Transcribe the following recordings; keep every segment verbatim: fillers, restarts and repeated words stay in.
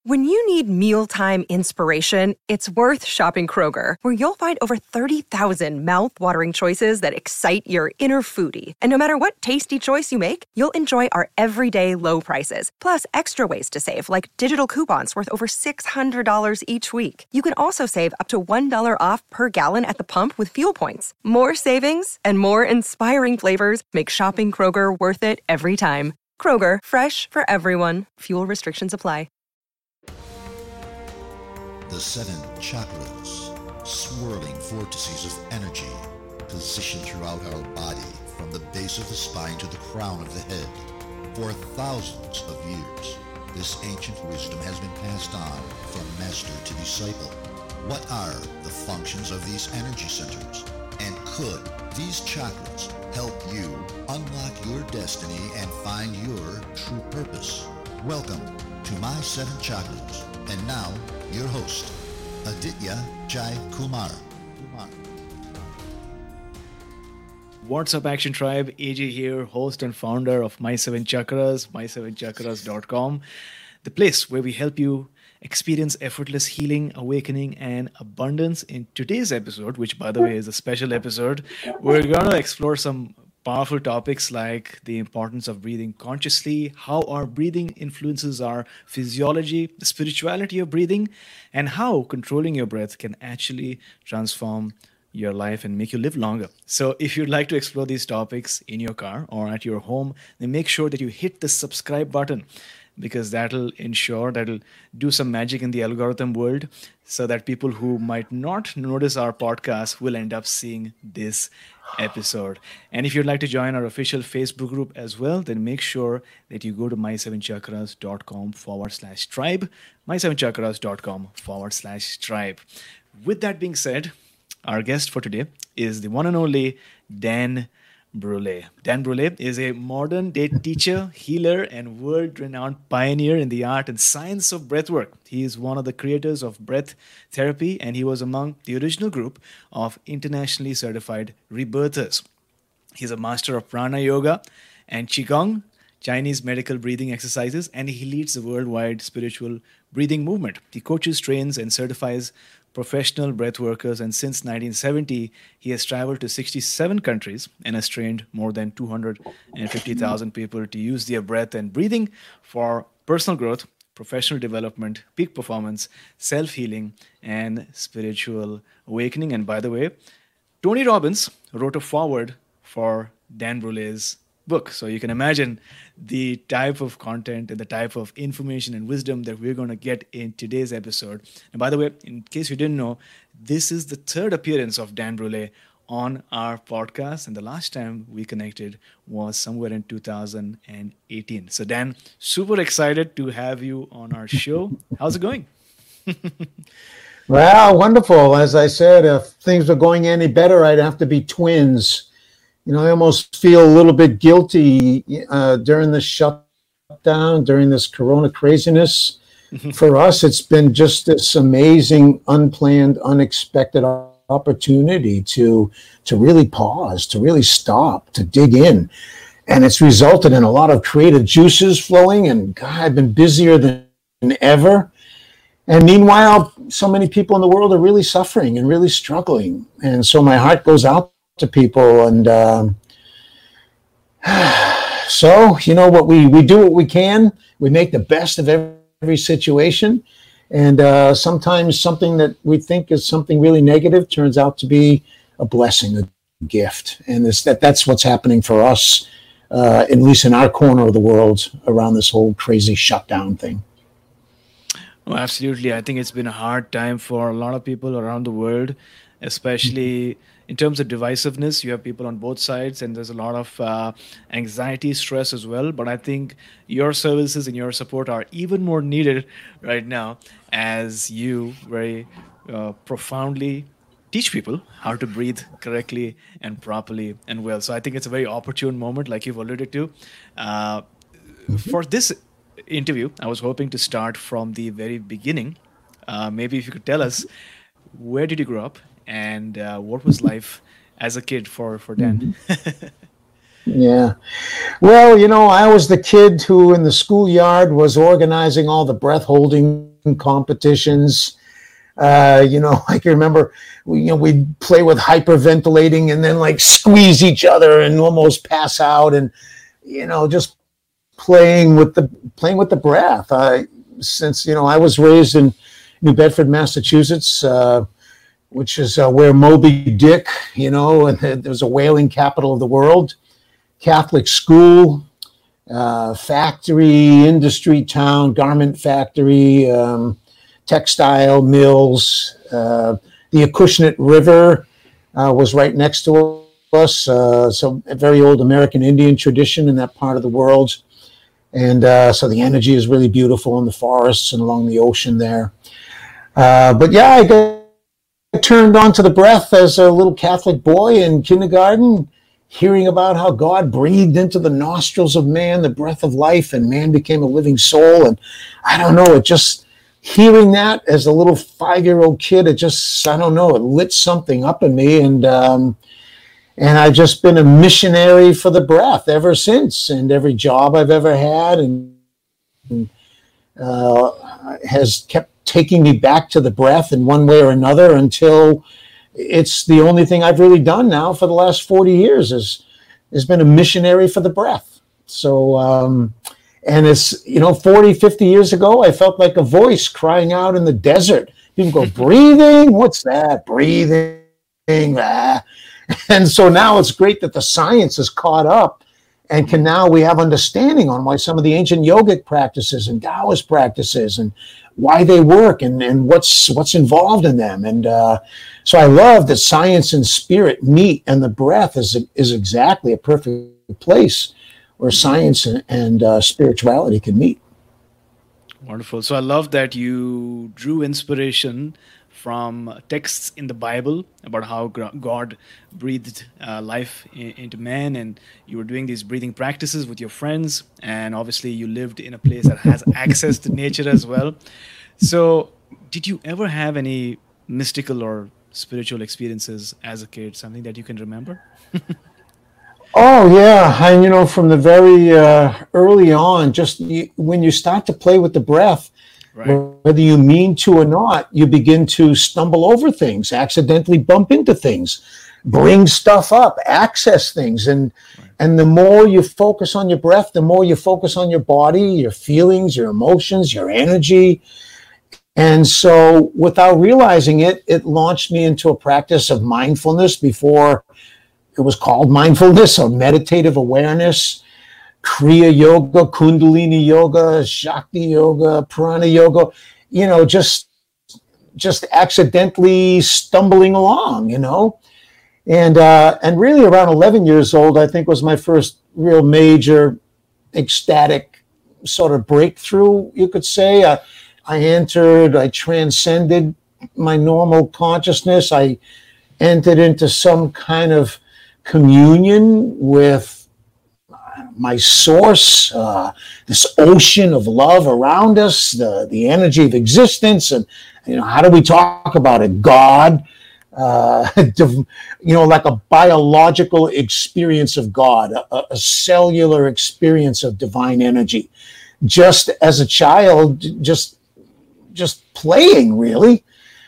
When you need mealtime inspiration, it's worth shopping Kroger, where you'll find over thirty thousand mouth-watering choices that excite your inner foodie. And no matter what tasty choice you make, you'll enjoy our everyday low prices, plus extra ways to save, like digital coupons worth over six hundred dollars each week. You can also save up to one dollar off per gallon at the pump with fuel points. More savings and more inspiring flavors make shopping Kroger worth it every time. Kroger, fresh for everyone. Fuel restrictions apply. The seven chakras, swirling vortices of energy, positioned throughout our body from the base of the spine to the crown of the head. For thousands of years, this ancient wisdom has been passed on from master to disciple. What are the functions of these energy centers? And could these chakras help you unlock your destiny and find your true purpose? Welcome to My Seven Chakras. And now, your host, Aditya Jai Kumar. Kumar. What's up, Action Tribe? A J here, host and founder of My Seven Chakras, my seven chakras dot com, the place where we help you experience effortless healing, awakening, and abundance. In today's episode, which by the way is a special episode, we're going to explore some powerful topics like the importance of breathing consciously, how our breathing influences our physiology, the spirituality of breathing, and how controlling your breath can actually transform your life and make you live longer. So if you'd like to explore these topics in your car or at your home, then make sure that you hit the subscribe button, because that'll ensure, that'll do some magic in the algorithm world so that people who might not notice our podcast will end up seeing this episode. And if you'd like to join our official Facebook group as well, then make sure that you go to my seven chakras dot com forward slash tribe, my seven chakras dot com forward slash tribe. With that being said, our guest for today is the one and only Dan Brule. Dan Brule is a modern-day teacher, healer, and world-renowned pioneer in the art and science of breathwork. He is one of the creators of breath therapy, and he was among the original group of internationally certified rebirthers. He's a master of prana yoga and qigong, Chinese medical breathing exercises, and he leads the worldwide spiritual breathing movement. He coaches, trains, and certifies professional breath workers, and since nineteen seventy, he has traveled to sixty-seven countries and has trained more than two hundred fifty thousand people to use their breath and breathing for personal growth, professional development, peak performance, self-healing, and spiritual awakening. And by the way, Tony Robbins wrote a foreword for Dan Brule's book. So you can imagine the type of content and the type of information and wisdom that we're going to get in today's episode. And by the way, in case you didn't know, this is the third appearance of Dan Brule on our podcast. And the last time we connected was somewhere in two thousand eighteen. So Dan, super excited to have you on our show. How's it going? Well, wonderful. As I said, if things were going any better, I'd have to be twins. You know, I almost feel a little bit guilty uh, during this shutdown, during this corona craziness. For us, it's been just this amazing, unplanned, unexpected opportunity to to really pause, to really stop, to dig in. And it's resulted in a lot of creative juices flowing. And God, I've been busier than ever. And meanwhile, so many people in the world are really suffering and really struggling. And so my heart goes out to people, and um, so you know what we we do what we can. We make the best of every, every situation, and uh, sometimes something that we think is something really negative turns out to be a blessing, a gift, and this, that that's what's happening for us, uh, at least in our corner of the world, around this whole crazy shutdown thing. Oh, absolutely. I think it's been a hard time for a lot of people around the world, especially in terms of divisiveness. You have people on both sides, and there's a lot of uh, anxiety, stress as well. But I think your services and your support are even more needed right now, as you very uh, profoundly teach people how to breathe correctly and properly and well. So I think it's a very opportune moment, like you've alluded to. Uh, for this interview, I was hoping to start from the very beginning. Uh, maybe if you could tell us, where did you grow up? And uh, what was life as a kid for, for Dan? Yeah. Well, you know, I was the kid who in the schoolyard was organizing all the breath holding competitions. Uh, you know, I can remember, we, you know, we'd play with hyperventilating and then like squeeze each other and almost pass out, and, you know, just playing with the, playing with the breath. I, since, you know, I was raised in New Bedford, Massachusetts, uh, which is uh, where Moby Dick, you know, and there was a whaling capital of the world, Catholic school, uh, factory, industry town, garment factory, um, textile mills. Uh, the Acushnet River uh, was right next to us. Uh, so a very old American Indian tradition in that part of the world. And uh, so the energy is really beautiful in the forests and along the ocean there. Uh, but yeah, I got turned on to the breath as a little Catholic boy in kindergarten, hearing about how God breathed into the nostrils of man the breath of life, and man became a living soul. And I don't know, it just, hearing that as a little five-year-old kid, it just, I don't know, it lit something up in me. And um, and I've just been a missionary for the breath ever since. And every job I've ever had and, and uh, has kept taking me back to the breath in one way or another, until it's the only thing I've really done now for the last forty years is has been a missionary for the breath. So, um, and it's, you know, forty, fifty years ago, I felt like a voice crying out in the desert. People go, breathing? What's that? Breathing. Ah. And so now it's great that the science has caught up, and can now we have understanding on why some of the ancient yogic practices and Taoist practices and why they work, and, and what's what's involved in them. And uh, so I love that science and spirit meet, and the breath is is exactly a perfect place where science and, and uh, spirituality can meet. Wonderful. So I love that you drew inspiration from texts in the Bible about how God breathed uh, life in, into man, and you were doing these breathing practices with your friends, and obviously you lived in a place that has access to nature as well. So did you ever have any mystical or spiritual experiences as a kid, something that you can remember? Oh, yeah. And, you know, from the very uh, early on, just you, when you start to play with the breath, right, whether you mean to or not, you begin to stumble over things, accidentally bump into things, bring stuff up, access things. And, right. and the more you focus on your breath, the more you focus on your body, your feelings, your emotions, your energy. And so without realizing it, it launched me into a practice of mindfulness before it was called mindfulness, or meditative awareness, Kriya Yoga, Kundalini Yoga, Shakti Yoga, Prana Yoga, you know, just, just accidentally stumbling along, you know. And, uh, and really around eleven years old, I think was my first real major ecstatic sort of breakthrough, you could say. Uh, I entered, I transcended my normal consciousness. I entered into some kind of communion with my source, uh, this ocean of love around us, the, the energy of existence. And, you know, how do we talk about it? God, uh, you know, like a biological experience of God, a, a cellular experience of divine energy. Just as a child, just, just playing, really.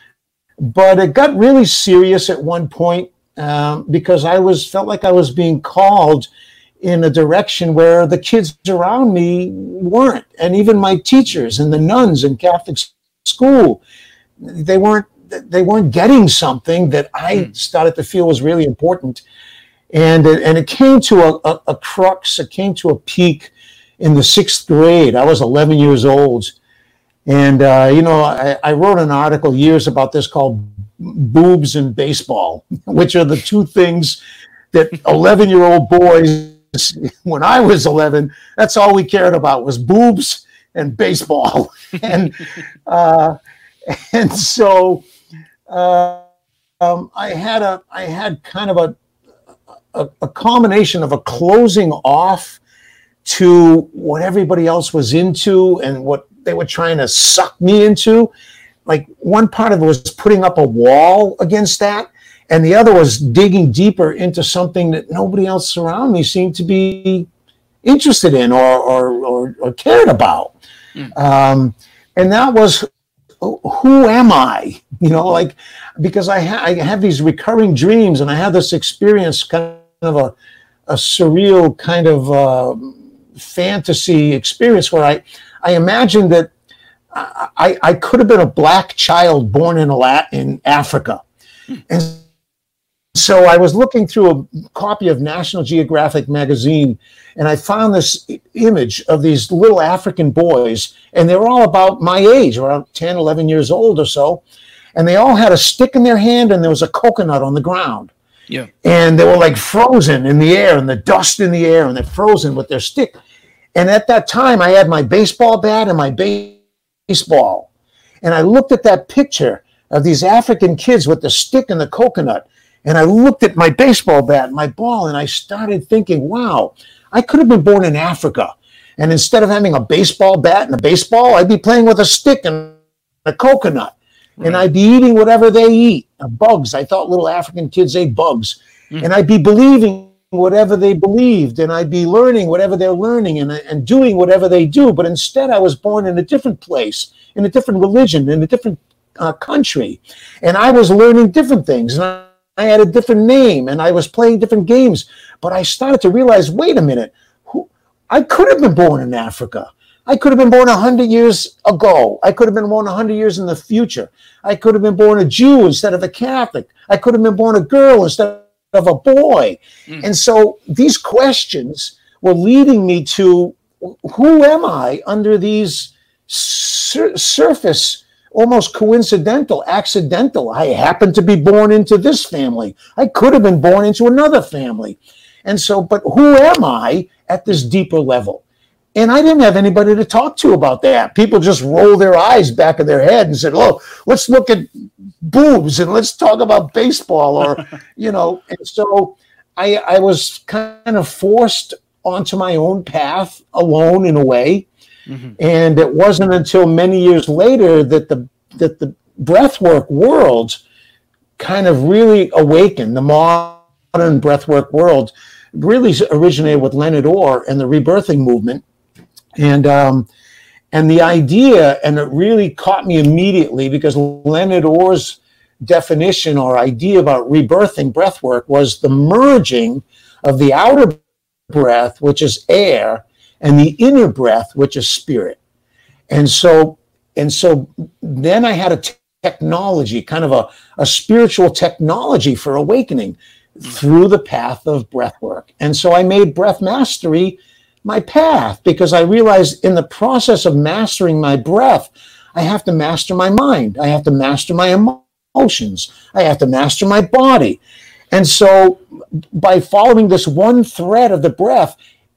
But it got really serious at one point, um, because I was felt like I was being called in a direction where the kids around me weren't. And even my teachers and the nuns in Catholic school, they weren't, they weren't getting something that I started to feel was really important. And, and it came to a, a, a crux, it came to a peak in the sixth grade. I was eleven years old. And, uh, you know, I, I wrote an article years about this called Boobs and Baseball, which are the two things that eleven-year-old boys, when I was eleven, that's all we cared about was boobs and baseball. and uh, and so uh, um, I had a I had kind of a, a a combination of a closing off to what everybody else was into and what they were trying to suck me into. Like one part of it was putting up a wall against that. and the other was digging deeper into something that nobody else around me seemed to be interested in or or or, or cared about. Mm. Um, and that was, who am I? You know, like, because I, ha- I have these recurring dreams, and I had this experience, kind of a, a surreal kind of uh, fantasy experience where I, I imagined that I, I could have been a black child born in, a in Africa. Mm. And so I was looking through a copy of National Geographic magazine, and I found this image of these little African boys, and they were all about my age, around ten, eleven years old or so. And they all had a stick in their hand, and there was a coconut on the ground. Yeah. And they were like frozen in the air, and the dust in the air, and they're frozen with their stick. And at that time, I had my baseball bat and my baseball. And I looked at that picture of these African kids with the stick and the coconut. And I looked at my baseball bat and my ball, and I started thinking, wow, I could have been born in Africa. And instead of having a baseball bat and a baseball, I'd be playing with a stick and a coconut. Right. And I'd be eating whatever they eat, uh, bugs. I thought little African kids ate bugs. Mm. And I'd be believing whatever they believed, and I'd be learning whatever they're learning, and, and doing whatever they do. But instead, I was born in a different place, in a different religion, in a different uh, country. And I was learning different things. And I I had a different name, and I was playing different games. But I started to realize, wait a minute, who, I could have been born in Africa. I could have been born one hundred years ago. I could have been born one hundred years in the future. I could have been born a Jew instead of a Catholic. I could have been born a girl instead of a boy. Mm. And so these questions were leading me to, who am I under these sur- surface almost coincidental, accidental. I happened to be born into this family. I could have been born into another family. And so, but who am I at this deeper level? And I didn't have anybody to talk to about that. People just roll their eyes back of their head and said, oh, let's look at boobs and let's talk about baseball, or, you know. And so I, I was kind of forced onto my own path alone in a way. Mm-hmm. And it wasn't until many years later that the that the breathwork world kind of really awakened. The modern breathwork world really originated with Leonard Orr and the rebirthing movement, and um, and the idea, and it really caught me immediately, because Leonard Orr's definition or idea about rebirthing breathwork was the merging of the outer breath, which is air, and the inner breath, which is spirit. And so, and so then I had a t- technology, kind of a, a spiritual technology for awakening through the path of breath work. And so I made breath mastery my path, because I realized in the process of mastering my breath, I have to master my mind. I have to master my emotions. I have to master my body. And so by following this one thread of the breath,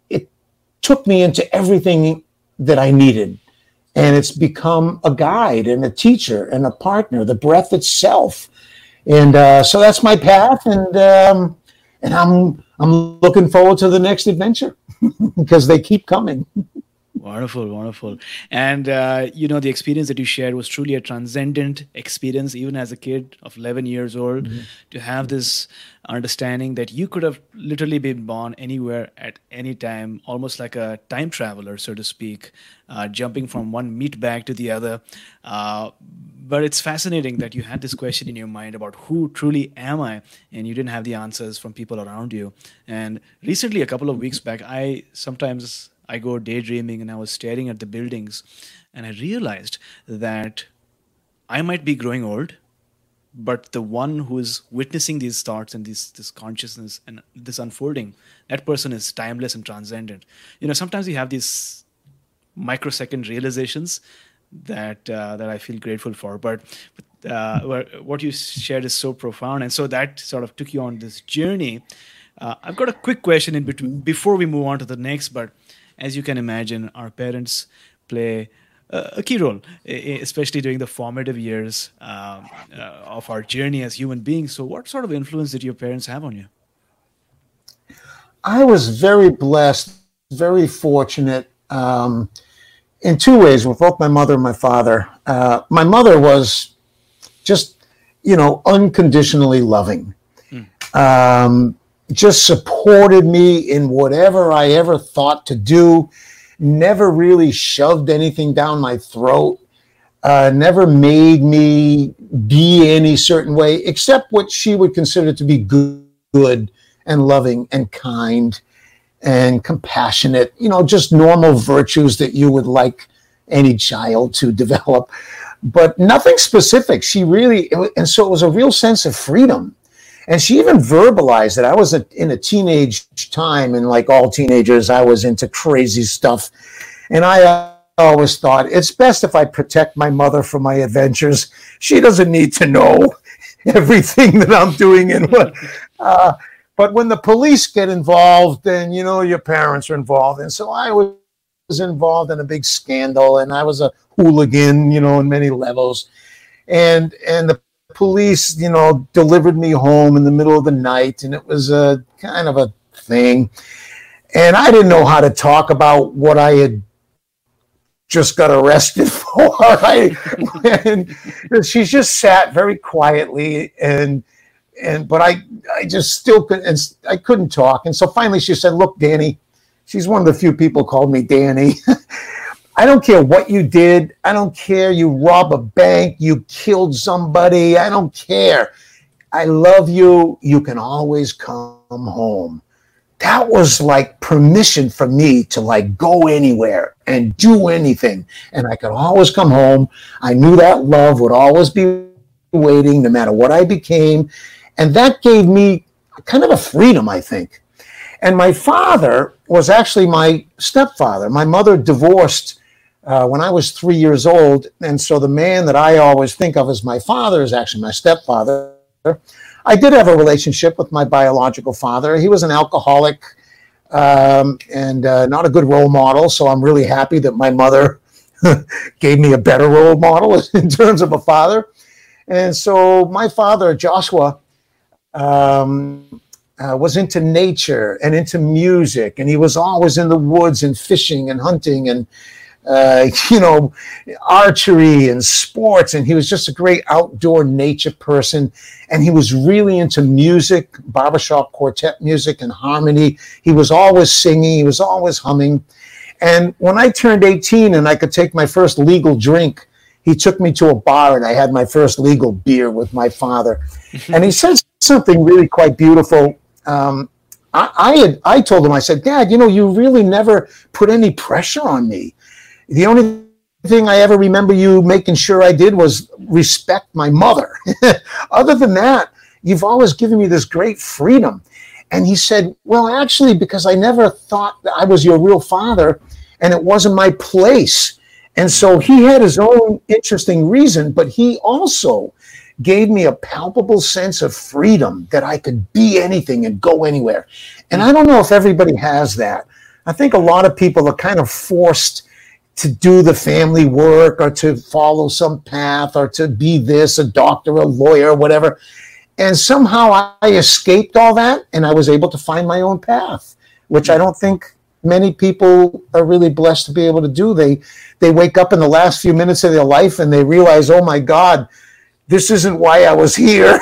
took me into everything that I needed. And it's become a guide and a teacher and a partner, the breath itself. And uh, so that's my path. And um, and I'm I'm looking forward to the next adventure, because they keep coming. Wonderful, wonderful. And, uh, you know, the experience that you shared was truly a transcendent experience, even as a kid of eleven years old, mm-hmm. to have this understanding that you could have literally been born anywhere at any time, almost like a time traveler, so to speak, uh, jumping from one meat bag to the other. Uh, but it's fascinating that you had this question in your mind about who truly am I, and you didn't have the answers from people around you. And recently, a couple of weeks back, I sometimes... I go daydreaming, and I was staring at the buildings, and I realized that I might be growing old, but the one who is witnessing these thoughts and this this consciousness and this unfolding, that person is timeless and transcendent. You know, sometimes we have these microsecond realizations that uh, that I feel grateful for, but uh, what you shared is so profound, and so that sort of took you on this journey. Uh, I've got a quick question in between before we move on to the next, but as you can imagine, our parents play a key role, especially during the formative years um, uh, of our journey as human beings. So what sort of influence did your parents have on you? I was very blessed, very fortunate um, in two ways with both my mother and my father. Uh, my mother was just, you know, unconditionally loving. um, just supported me in whatever I ever thought to do, never really shoved anything down my throat, uh, never made me be any certain way, except what she would consider to be good, good and loving and kind and compassionate, you know, just normal virtues that you would like any child to develop, but nothing specific. She really, and so it was a real sense of freedom. And she even verbalized that I was a, in a teenage time, and like all teenagers, I was into crazy stuff. And I uh, always thought, it's best if I protect my mother from my adventures. She doesn't need to know everything that I'm doing. And what, uh, but when the police get involved, then, you know, your parents are involved. And so I was involved in a big scandal, and I was a hooligan, you know, in many levels. And, and the police, you know, delivered me home in the middle of the night, and it was a kind of a thing. And I didn't know how to talk about what I had just got arrested for. I, and she just sat very quietly, and and but I I just still couldn't, and I couldn't talk. And so finally she said, "Look, Danny," she's one of the few people called me Danny. I don't care what you did. I don't care you rob a bank, you killed somebody. I don't care. I love you. You can always come home. That was like permission for me to like go anywhere and do anything. And I could always come home. I knew that love would always be waiting no matter what I became. And that gave me kind of a freedom, I think. And my father was actually my stepfather. My mother divorced Uh, when I was three years old. And so the man that I always think of as my father is actually my stepfather. I did have a relationship with my biological father. He was an alcoholic um, and uh, not a good role model. So I'm really happy that my mother gave me a better role model in terms of a father. And so my father, Joshua, um, uh, was into nature and into music. And he was always in the woods and fishing and hunting and Uh, you know, archery and sports. And he was just a great outdoor nature person. And he was really into music, barbershop quartet music and harmony. He was always singing. He was always humming. And when I turned eighteen and I could take my first legal drink, he took me to a bar and I had my first legal beer with my father. And he said something really quite beautiful. Um, I, I had, I told him, I said, "Dad, you know, you really never put any pressure on me. The only thing I ever remember you making sure I did was respect my mother. Other than that, you've always given me this great freedom." And he said, "Well, actually, because I never thought that I was your real father and it wasn't my place." And so he had his own interesting reason, but he also gave me a palpable sense of freedom that I could be anything and go anywhere. And I don't know if everybody has that. I think a lot of people are kind of forced to do the family work or to follow some path or to be this, a doctor, a lawyer, whatever. And somehow I escaped all that and I was able to find my own path, which I don't think many people are really blessed to be able to do. They they wake up in the last few minutes of their life and they realize, oh my God, this isn't why I was here.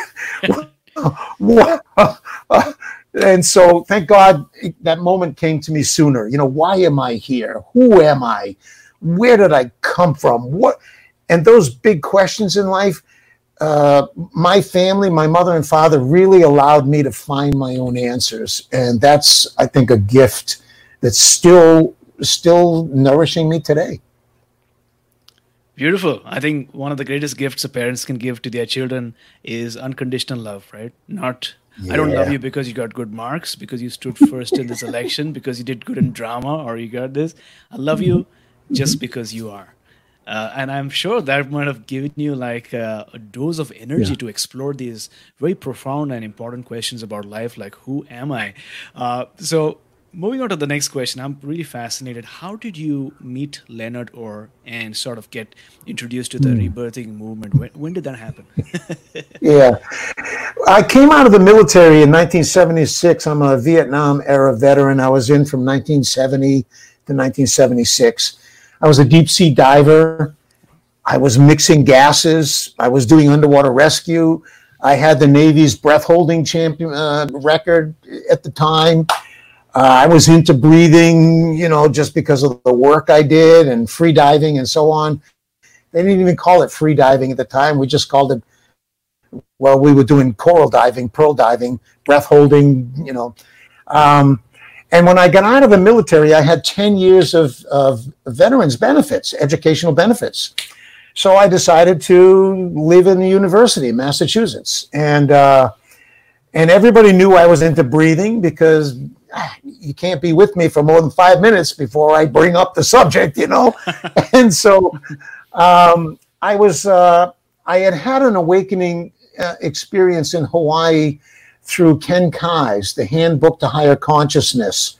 And so thank God that moment came to me sooner. You know, why am I here? Who am I? Where did I come from? What? And those big questions in life, uh, my family, my mother and father really allowed me to find my own answers. And that's, I think, a gift that's still, still nourishing me today. Beautiful. I think one of the greatest gifts a parents can give to their children is unconditional love, right? Not, yeah. I don't love you because you got good marks, because you stood first in this election, because you did good in drama, or you got this. I love you just because you are. Uh, and I'm sure that might have given you like uh, a dose of energy yeah. to explore these very profound and important questions about life, like who am I? Uh, so moving on to the next question, I'm really fascinated. How did you meet Leonard Orr and sort of get introduced to the mm. rebirthing movement? When, when did that happen? Yeah. I came out of the military in nineteen seventy-six. I'm a Vietnam era veteran. I was in from nineteen seventy to nineteen seventy-six. I was a deep sea diver. I was mixing gases. I was doing underwater rescue. I had the Navy's breath holding champion uh, record at the time. Uh, I was into breathing, you know, just because of the work I did and free diving and so on. They didn't even call it free diving at the time. We just called it, well, we were doing coral diving, pearl diving, breath holding, you know. Um, and when I got out of the military, I had ten years of, of veterans benefits, educational benefits. So I decided to live in the university in Massachusetts. And, uh, and everybody knew I was into breathing because ah, you can't be with me for more than five minutes before I bring up the subject, you know. And so um, I was, uh, I had had an awakening uh, experience in Hawaii through Ken Kai's, the Handbook to Higher Consciousness,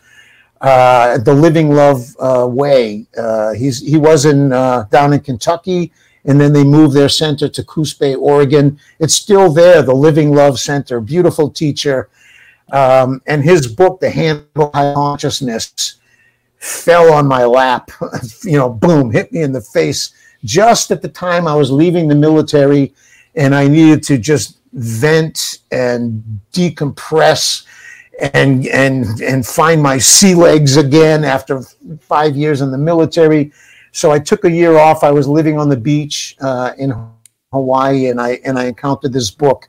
uh, the Living Love uh, Way. Uh, he's he was in uh, down in Kentucky, and then they moved their center to Coos Bay, Oregon. It's still there, the Living Love Center. Beautiful teacher, um, and his book, The Handbook to Higher Consciousness, fell on my lap. You know, boom, hit me in the face just at the time I was leaving the military, and I needed to just vent and decompress and and and find my sea legs again after five years in the military. So I took a year off. I was living on the beach uh, in Hawaii, and I and I encountered this book,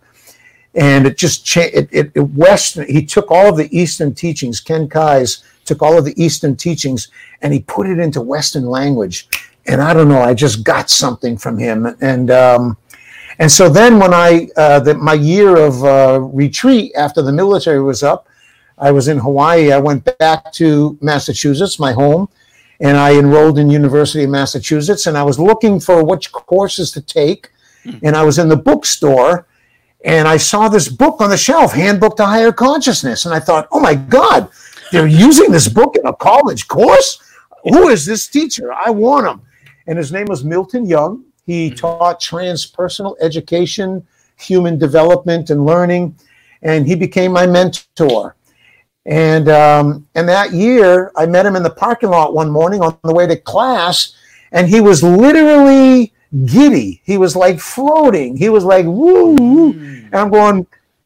and it just changed. It, it, it Western. He took all of the Eastern teachings. Ken Kai's took all of the Eastern teachings, and he put it into Western language. And I don't know. I just got something from him, and. Um, And so then when I, uh, the, my year of uh, retreat after the military was up, I was in Hawaii. I went back to Massachusetts, my home, and I enrolled in University of Massachusetts, and I was looking for which courses to take. And I was in the bookstore, and I saw this book on the shelf, Handbook to Higher Consciousness. And I thought, oh my God, they're using this book in a college course? Who is this teacher? I want him. And his name was Milton Young. He taught transpersonal education, human development, and learning, and he became my mentor. And um, and that year, I met him in the parking lot one morning on the way to class, and he was literally giddy. He was like floating. He was like, woo, woo. And I'm going,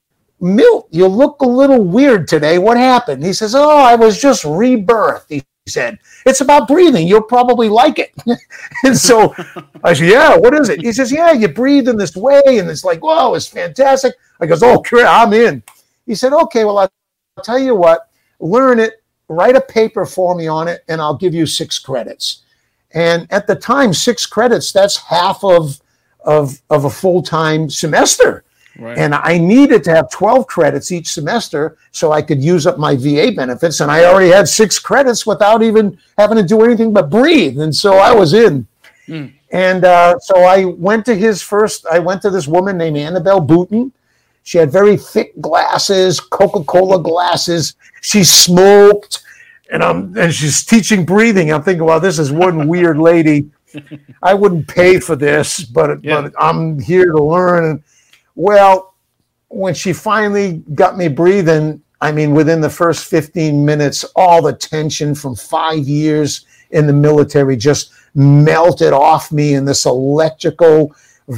Milt, you look a little weird today. What happened? He says, oh, I was just rebirthed. He said, it's about breathing. You'll probably like it. And so I said, yeah, what is it? He says, yeah, you breathe in this way. And it's like, whoa, it's fantastic. I goes, oh, I'm in. He said, okay, well, I'll tell you what, learn it, write a paper for me on it, and I'll give you six credits. And at the time, six credits, that's half of, of, of a full-time semester. Right. And I needed to have twelve credits each semester so I could use up my V A benefits. And I already had six credits without even having to do anything but breathe. And so I was in. Mm. And uh, so I went to his first, I went to this woman named Annabelle Booten. She had very thick glasses, Coca-Cola glasses. She smoked. And, I'm, and she's teaching breathing. I'm thinking, well, this is one weird lady. I wouldn't pay for this, but, yeah. but I'm here to learn. Well, when she finally got me breathing, I mean, within the first fifteen minutes, all the tension from five years in the military just melted off me in this electrical,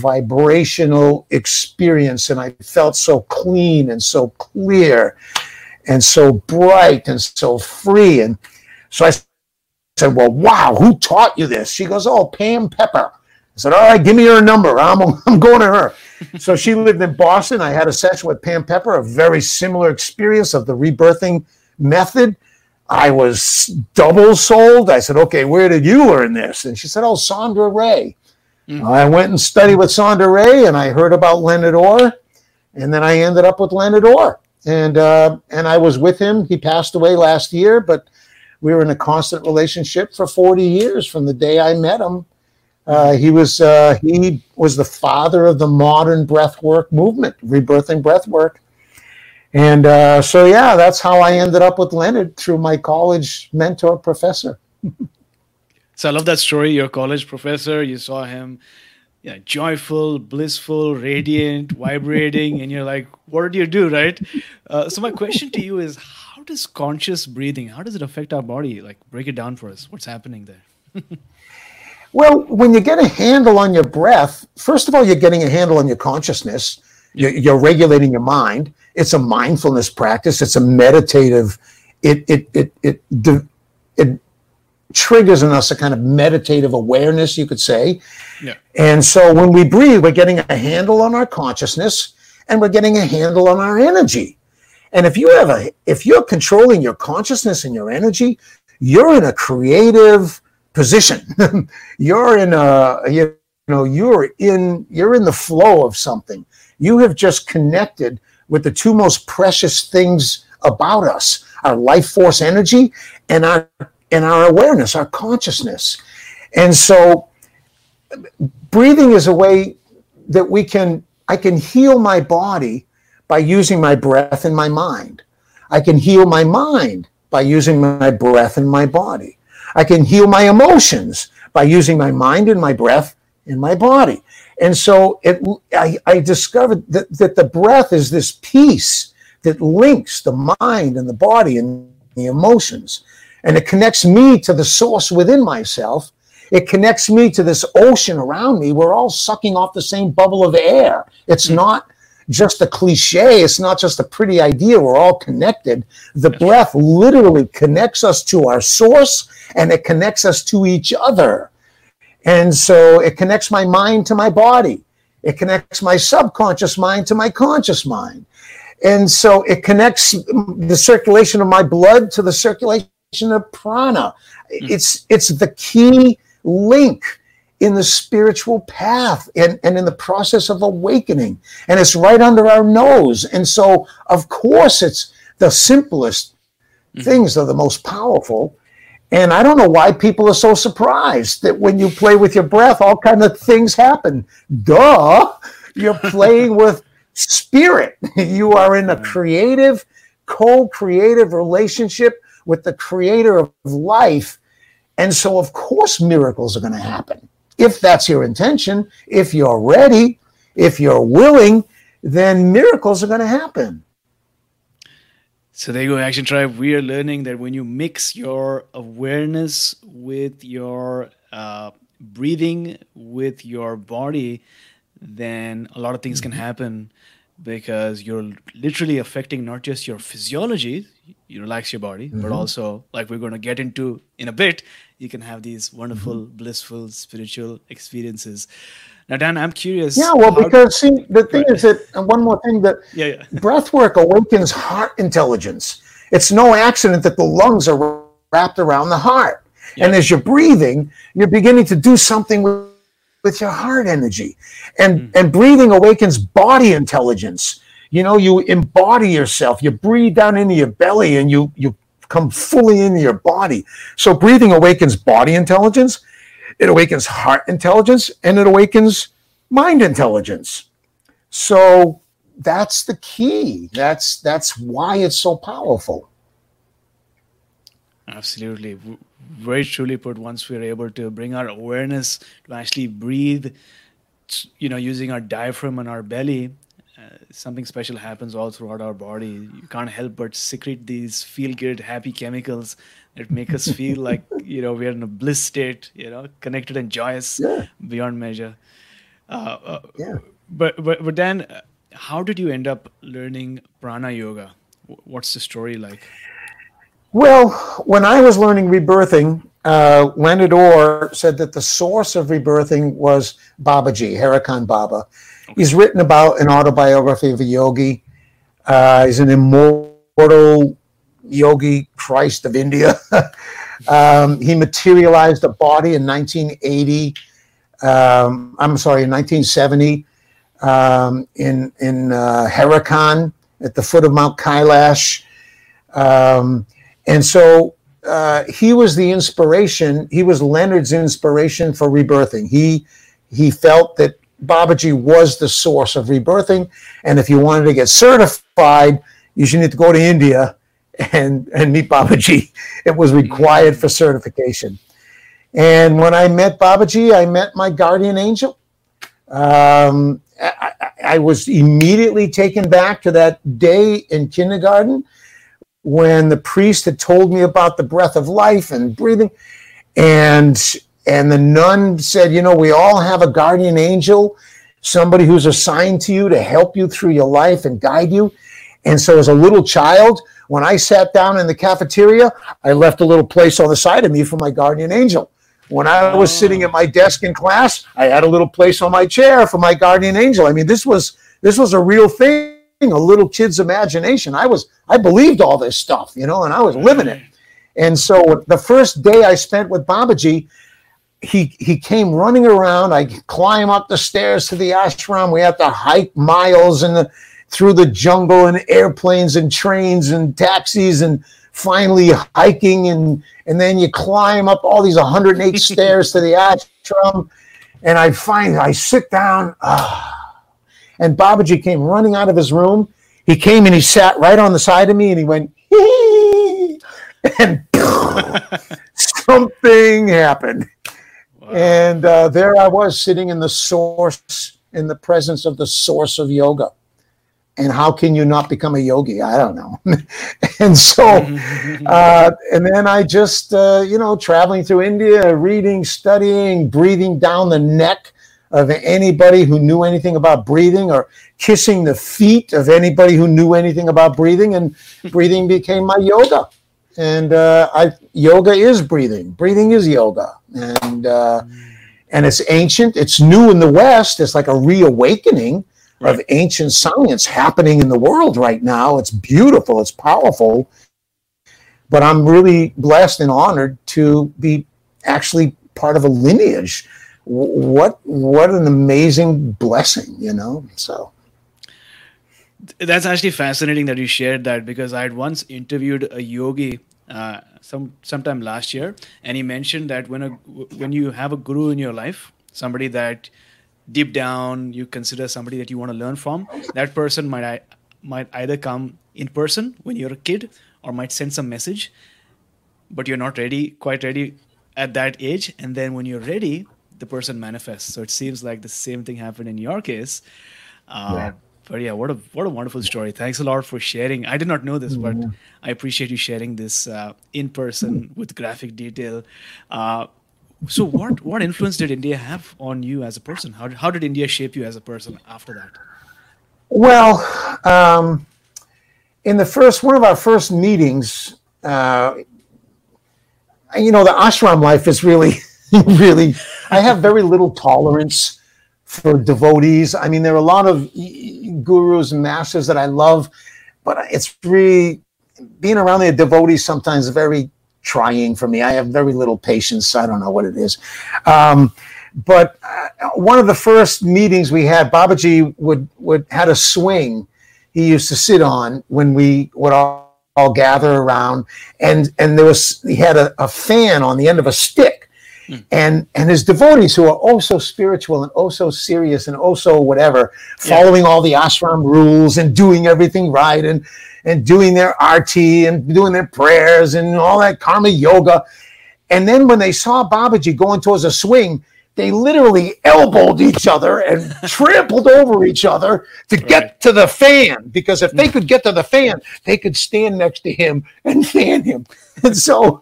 vibrational experience. And I felt so clean and so clear and so bright and so free. And so I said, well, wow, who taught you this? She goes, oh, Pam Pepper. I said, all right, give me her number. I'm, I'm going to her. So she lived in Boston. I had a session with Pam Pepper, a very similar experience of the rebirthing method. I was double sold. I said, okay, where did you learn this? And she said, oh, Sandra Ray. Mm-hmm. I went and studied with Sandra Ray, and I heard about Leonard Orr, and then I ended up with Leonard Orr. And, uh, and I was with him. He passed away last year, but we were in a constant relationship for forty years from the day I met him. Uh, he was uh, he was the father of the modern breathwork movement, rebirthing breathwork, and uh, so yeah, that's how I ended up with Leonard through my college mentor professor. So I love that story. Your college professor, you saw him, yeah, joyful, blissful, radiant, vibrating, and you're like, what did you do, right? Uh, so my question to you is, how does conscious breathing, how does it affect our body? Like, break it down for us. What's happening there? Well, when you get a handle on your breath, first of all, you're getting a handle on your consciousness. You're, you're regulating your mind. It's a mindfulness practice. It's a meditative. It it it it it, it triggers in us a kind of meditative awareness, you could say. Yeah. And so when we breathe, we're getting a handle on our consciousness, and we're getting a handle on our energy. And if you have a, if you're controlling your consciousness and your energy, you're in a creative position. You're in a, you know, you're in, you're in the flow of something. You have just connected with the two most precious things about us: our life force energy and our, and our awareness, our consciousness. And so breathing is a way that we can, I can heal my body by using my breath and my mind. I can heal my mind by using my breath and my body. I can heal my emotions by using my mind and my breath and my body. And so it, I, I discovered that, that the breath is this piece that links the mind and the body and the emotions. And it connects me to the source within myself. It connects me to this ocean around me. We're all sucking off the same bubble of air. It's not just a cliche. It's not just a pretty idea. We're all connected. The breath literally connects us to our source, and it connects us to each other. And so it connects my mind to my body. It connects my subconscious mind to my conscious mind. And so it connects the circulation of my blood to the circulation of prana. It's, it's the key link in the spiritual path and, and in the process of awakening. And it's right under our nose. And so, of course, it's the simplest mm-hmm. things are the most powerful. And I don't know why people are so surprised that when you play with your breath, all kinds of things happen. Duh! You're playing with spirit. You are in a creative, co-creative relationship with the creator of life. And so, of course, miracles are going to happen. If that's your intention, if you're ready, if you're willing, then miracles are going to happen. So there you go, Action Tribe. We are learning that when you mix your awareness with your uh, breathing, with your body, then a lot of things can happen, because you're literally affecting not just your physiology, you relax your body, mm-hmm. but also, like we're going to get into in a bit, you can have these wonderful, mm-hmm. blissful, spiritual experiences. Now, Dan, I'm curious. Yeah, well, because see, the thing right. is that, and one more thing, that yeah, yeah. breath work awakens heart intelligence. It's no accident that the lungs are wrapped around the heart. Yeah. And as you're breathing, you're beginning to do something with, with your heart energy. And, mm. and breathing awakens body intelligence. You know, you embody yourself. You breathe down into your belly and you, you come fully into your body. So breathing awakens body intelligence. It awakens heart intelligence, and it awakens mind intelligence. So that's the key. That's that's why it's so powerful. Absolutely. Very truly put. Once we're able to bring our awareness to actually breathe, you know, using our diaphragm and our belly, uh, something special happens all throughout our body. You can't help but secrete these feel-good, happy chemicals that make us feel like, you know, we're in a bliss state, you know, connected and joyous yeah. beyond measure. Uh, uh, yeah. But, but, but then, how did you end up learning prana yoga? What's the story like? Well, when I was learning rebirthing, uh, Leonard Orr said that the source of rebirthing was Babaji, Harikan Baba. Okay. He's written about an autobiography of a yogi. Uh, he's an immortal yogi Christ of India. um, he materialized a body in nineteen eighty. Um, I'm sorry, in nineteen seventy um, in in uh, Harikan at the foot of Mount Kailash. Um, and so uh, he was the inspiration. He was Leonard's inspiration for rebirthing. He he felt that Babaji was the source of rebirthing, and if you wanted to get certified, you should need to go to India and, and meet Babaji. It was required for certification. And when I met Babaji, I met my guardian angel. Um, I, I was immediately taken back to that day in kindergarten when the priest had told me about the breath of life and breathing. And, and the nun said, you know, we all have a guardian angel. somebody who's assigned to you to help you through your life and guide you. And so as a little child, when I sat down in the cafeteria, I left a little place on the side of me for my guardian angel. When I was sitting at my desk in class, I had a little place on my chair for my guardian angel. I mean, this was this was a real thing, a little kid's imagination. I was I believed all this stuff, you know, and I was living it. And so the first day I spent with Babaji, he he came running around. I climb up the stairs to the ashram. We had to hike miles in the through the jungle and airplanes and trains and taxis and finally hiking, and and then you climb up all these one hundred eight stairs to the ashram, and I find I sit down, ah, and Babaji came running out of his room. He came and he sat right on the side of me, and he went, hee, and something happened. Wow. And uh, there I was sitting in the source, in the presence of the source of yoga. And how can you not become a yogi? I don't know. And so, uh, and then I just, uh, you know, traveling through India, reading, studying, breathing down the neck of anybody who knew anything about breathing, or kissing the feet of anybody who knew anything about breathing. And breathing became my yoga. And uh, I, yoga is breathing. Breathing is yoga. And, uh, and it's ancient. It's new in the West. It's like a reawakening Right. of ancient science happening in the world right now. It's beautiful. It's powerful. But I'm really blessed and honored to be actually part of a lineage. What what an amazing blessing, you know? So that's actually fascinating that you shared that, because I had once interviewed a yogi uh, some sometime last year, and he mentioned that when a when you have a guru in your life, somebody that deep down you consider somebody that you want to learn from, that person might might either come in person when you're a kid, or might send some message, but you're not ready, quite ready at that age, and then when you're ready, the person manifests. So it seems like the same thing happened in your case. Uh, yeah. But yeah, what a what a wonderful story. Thanks a lot for sharing. I did not know this, but mm-hmm. I appreciate you sharing this uh, in person with graphic detail. Uh, So what, what influence did India have on you as a person? How, how did India shape you as a person after that? Well, um, in the first, one of our first meetings, uh, you know, the ashram life is really, really, I have very little tolerance for devotees. I mean, there are a lot of gurus and masters that I love, but it's really, being around the devotees sometimes is very trying for me. I have very little patience. I don't know what it is. Um, but uh, one of the first meetings we had, Babaji would, would had a swing he used to sit on when we would all, all gather around. And, and there was, he had a, a fan on the end of a stick. Mm. And, and his devotees, who are oh so spiritual and oh so serious and oh so whatever, following yeah. all the ashram rules and doing everything right, and and doing their arti and doing their prayers and all that karma yoga. And then when they saw Babaji going towards a swing, they literally elbowed each other and trampled over each other to right. get to the fan, because if they could get to the fan, they could stand next to him and fan him. And so,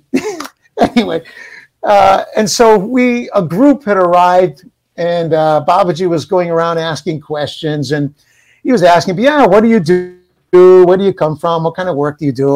anyway, uh, and so we, a group had arrived, and uh, Babaji was going around asking questions, and he was asking, yeah, what do you do? Where do you come from? What kind of work do you do?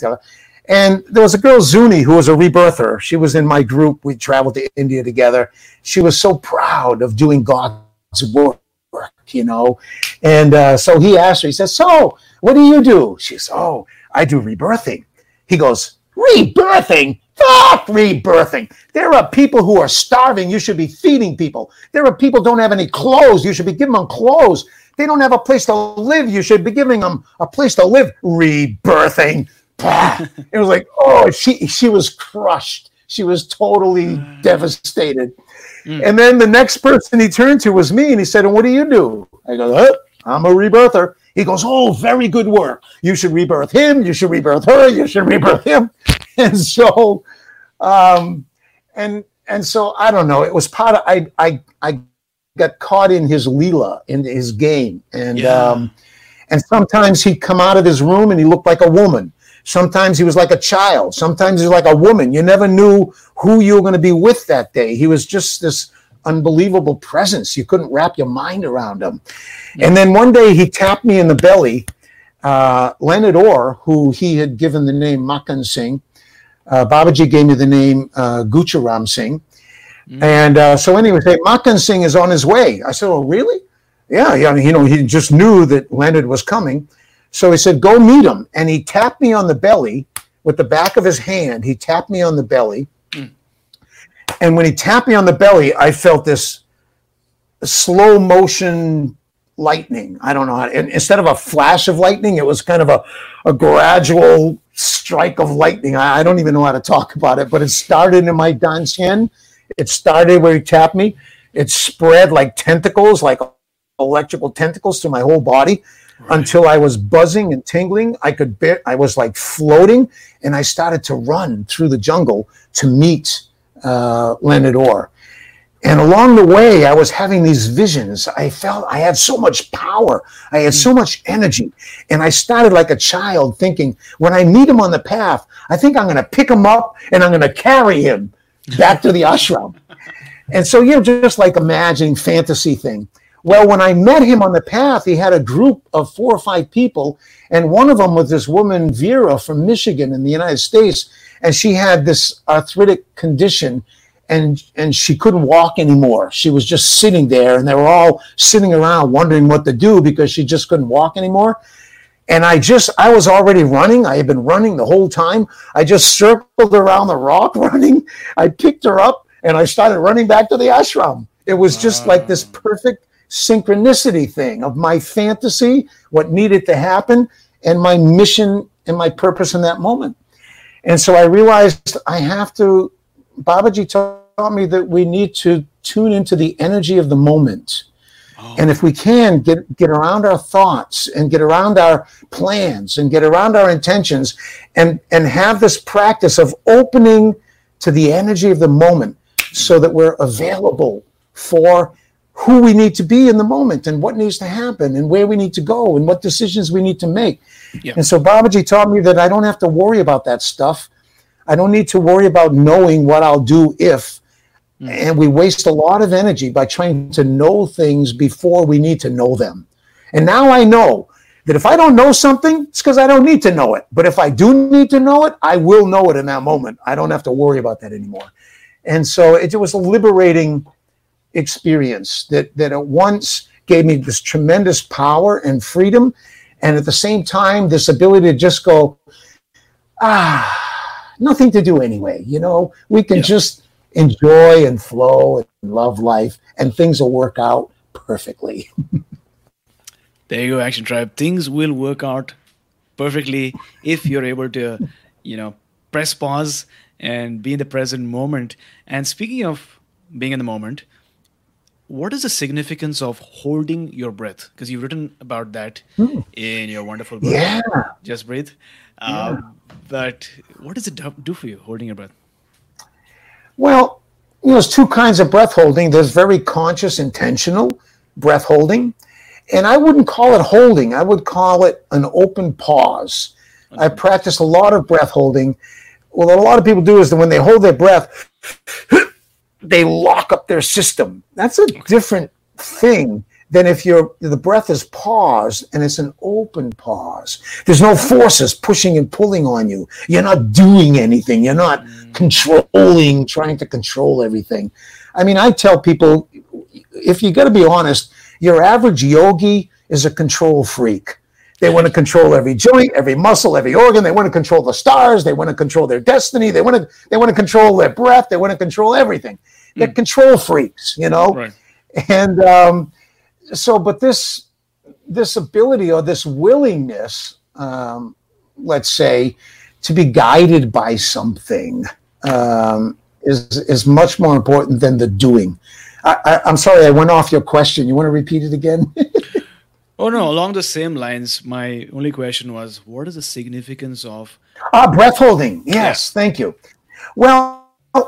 And there was a girl, Zuni, who was a rebirther. She was in my group. We traveled to India together. She was so proud of doing God's work, you know. And uh, so he asked her, he says, so what do you do? She says, oh, I do rebirthing. He goes, rebirthing? Fuck rebirthing. There are people who are starving. You should be feeding people. There are people who don't have any clothes. You should be giving them clothes. They don't have a place to live. You should be giving them a place to live. Rebirthing. It was like, oh, she she was crushed. She was totally mm. devastated. Mm. And then the next person he turned to was me, and he said, and what do you do? I go, oh, I'm a rebirther. He goes, oh, very good work. You should rebirth him. You should rebirth her. You should rebirth him. And so, um, and and so, I don't know. It was part of, I I I got caught in his leela, in his game. And yeah. um, and sometimes he'd come out of his room and he looked like a woman. Sometimes he was like a child. Sometimes he was like a woman. You never knew who you were going to be with that day. He was just this unbelievable presence. You couldn't wrap your mind around him. Mm-hmm. And then one day he tapped me in the belly. Uh, Leonard Orr, who he had given the name Makhan Singh, uh, Babaji gave me the name uh, Gucharam Singh. Mm-hmm. And uh, so anyway, say, Makhan Singh is on his way. I said, oh, really? Yeah, yeah, you know, he just knew that Leonard was coming. So he said, go meet him. And he tapped me on the belly with the back of his hand. He tapped me on the belly. Mm. And when he tapped me on the belly, I felt this slow motion lightning. I don't know how to, and instead of a flash of lightning, it was kind of a, a gradual strike of lightning. I, I don't even know how to talk about it, but it started in my danshen. It started where he tapped me. It spread like tentacles, like electrical tentacles through my whole body. Right. Until I was buzzing and tingling. I could bear, I was like floating, and I started to run through the jungle to meet uh, Leonard Orr. And along the way, I was having these visions. I felt I had so much power. I had so much energy. And I started like a child thinking, when I meet him on the path, I think I'm going to pick him up and I'm going to carry him back to the ashram. And so, you know, just like imagining fantasy thing. Well, when I met him on the path, he had a group of four or five people, and one of them was this woman, Vera, from Michigan in the United States, and she had this arthritic condition, and and she couldn't walk anymore. She was just sitting there, and they were all sitting around wondering what to do because she just couldn't walk anymore. And I just, I was already running. I had been running the whole time. I just circled around the rock running. I picked her up, and I started running back to the ashram. It was just like this perfect synchronicity thing of my fantasy, what needed to happen, and my mission and my purpose in that moment. And so I realized I have to, Babaji taught me that we need to tune into the energy of the moment. Oh. And if we can get, get around our thoughts and get around our plans and get around our intentions and, and have this practice of opening to the energy of the moment so that we're available for who we need to be in the moment and what needs to happen and where we need to go and what decisions we need to make. Yeah. And so Babaji taught me that I don't have to worry about that stuff. I don't need to worry about knowing what I'll do if. Mm. And we waste a lot of energy by trying to know things before we need to know them. And now I know that if I don't know something, it's because I don't need to know it. But if I do need to know it, I will know it in that moment. I don't have to worry about that anymore. And so it, it was a liberating experience that that at once gave me this tremendous power and freedom, and at the same time this ability to just go, ah, nothing to do anyway, you know, we can yeah. just enjoy and flow and love life, and things will work out perfectly. There you go, Action Tribe. Things will work out perfectly if you're able to, you know, press pause and be in the present moment. And speaking of being in the moment, what is the significance of holding your breath? Because you've written about that mm. in your wonderful book, yeah. Just Breathe. Um, yeah. But what does it do for you, holding your breath? Well, you know, there's two kinds of breath holding. There's very conscious, intentional breath holding. And I wouldn't call it holding. I would call it an open pause. Okay. I practiced a lot of breath holding. Well, what a lot of people do is that when they hold their breath, they lock up their system. That's a different thing than if you're, the breath is paused and it's an open pause. There's no forces pushing and pulling on you. You're not doing anything. You're not mm. controlling, trying to control everything. I mean, I tell people, if you got to be honest, your average yogi is a control freak. They want to control every joint, every muscle, every organ. They want to control the stars. They want to control their destiny. They want to, they want to control their breath. They want to control everything. They're mm. control freaks, you know? Right. And um, so, but this, this ability or this willingness, um, let's say, to be guided by something um, is, is much more important than the doing. I, I, I'm sorry, I went off your question. You want to repeat it again? Oh, no, along the same lines, my only question was, what is the significance of... Ah, breath holding. Yes, yeah. Thank you. Well,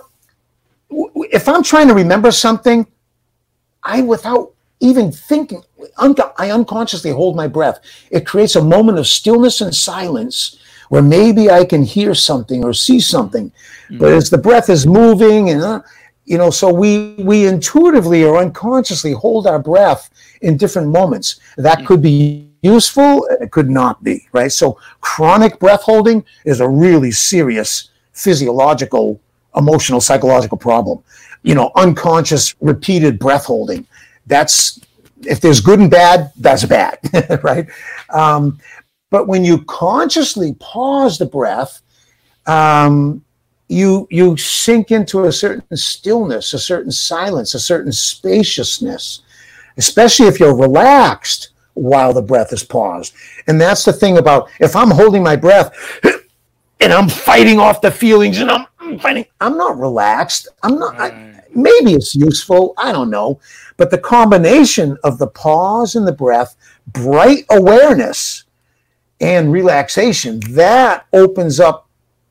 if I'm trying to remember something, I, without even thinking, un- I unconsciously hold my breath. It creates a moment of stillness and silence where maybe I can hear something or see something. Mm-hmm. But as the breath is moving, and uh, You know, so we we intuitively or unconsciously hold our breath in different moments. That could be useful, and it could not be, right? So chronic breath holding is a really serious physiological, emotional, psychological problem. You know, unconscious, repeated breath holding. That's, if there's good and bad, that's bad, right? Um, but when you consciously pause the breath, um, you you sink into a certain stillness, a certain silence, a certain spaciousness, especially if you're relaxed while the breath is paused. And that's the thing about, if I'm holding my breath and I'm fighting off the feelings and I'm, I'm fighting, I'm not relaxed. I'm not, I, maybe it's useful, I don't know. But the combination of the pause and the breath, bright awareness and relaxation, that opens up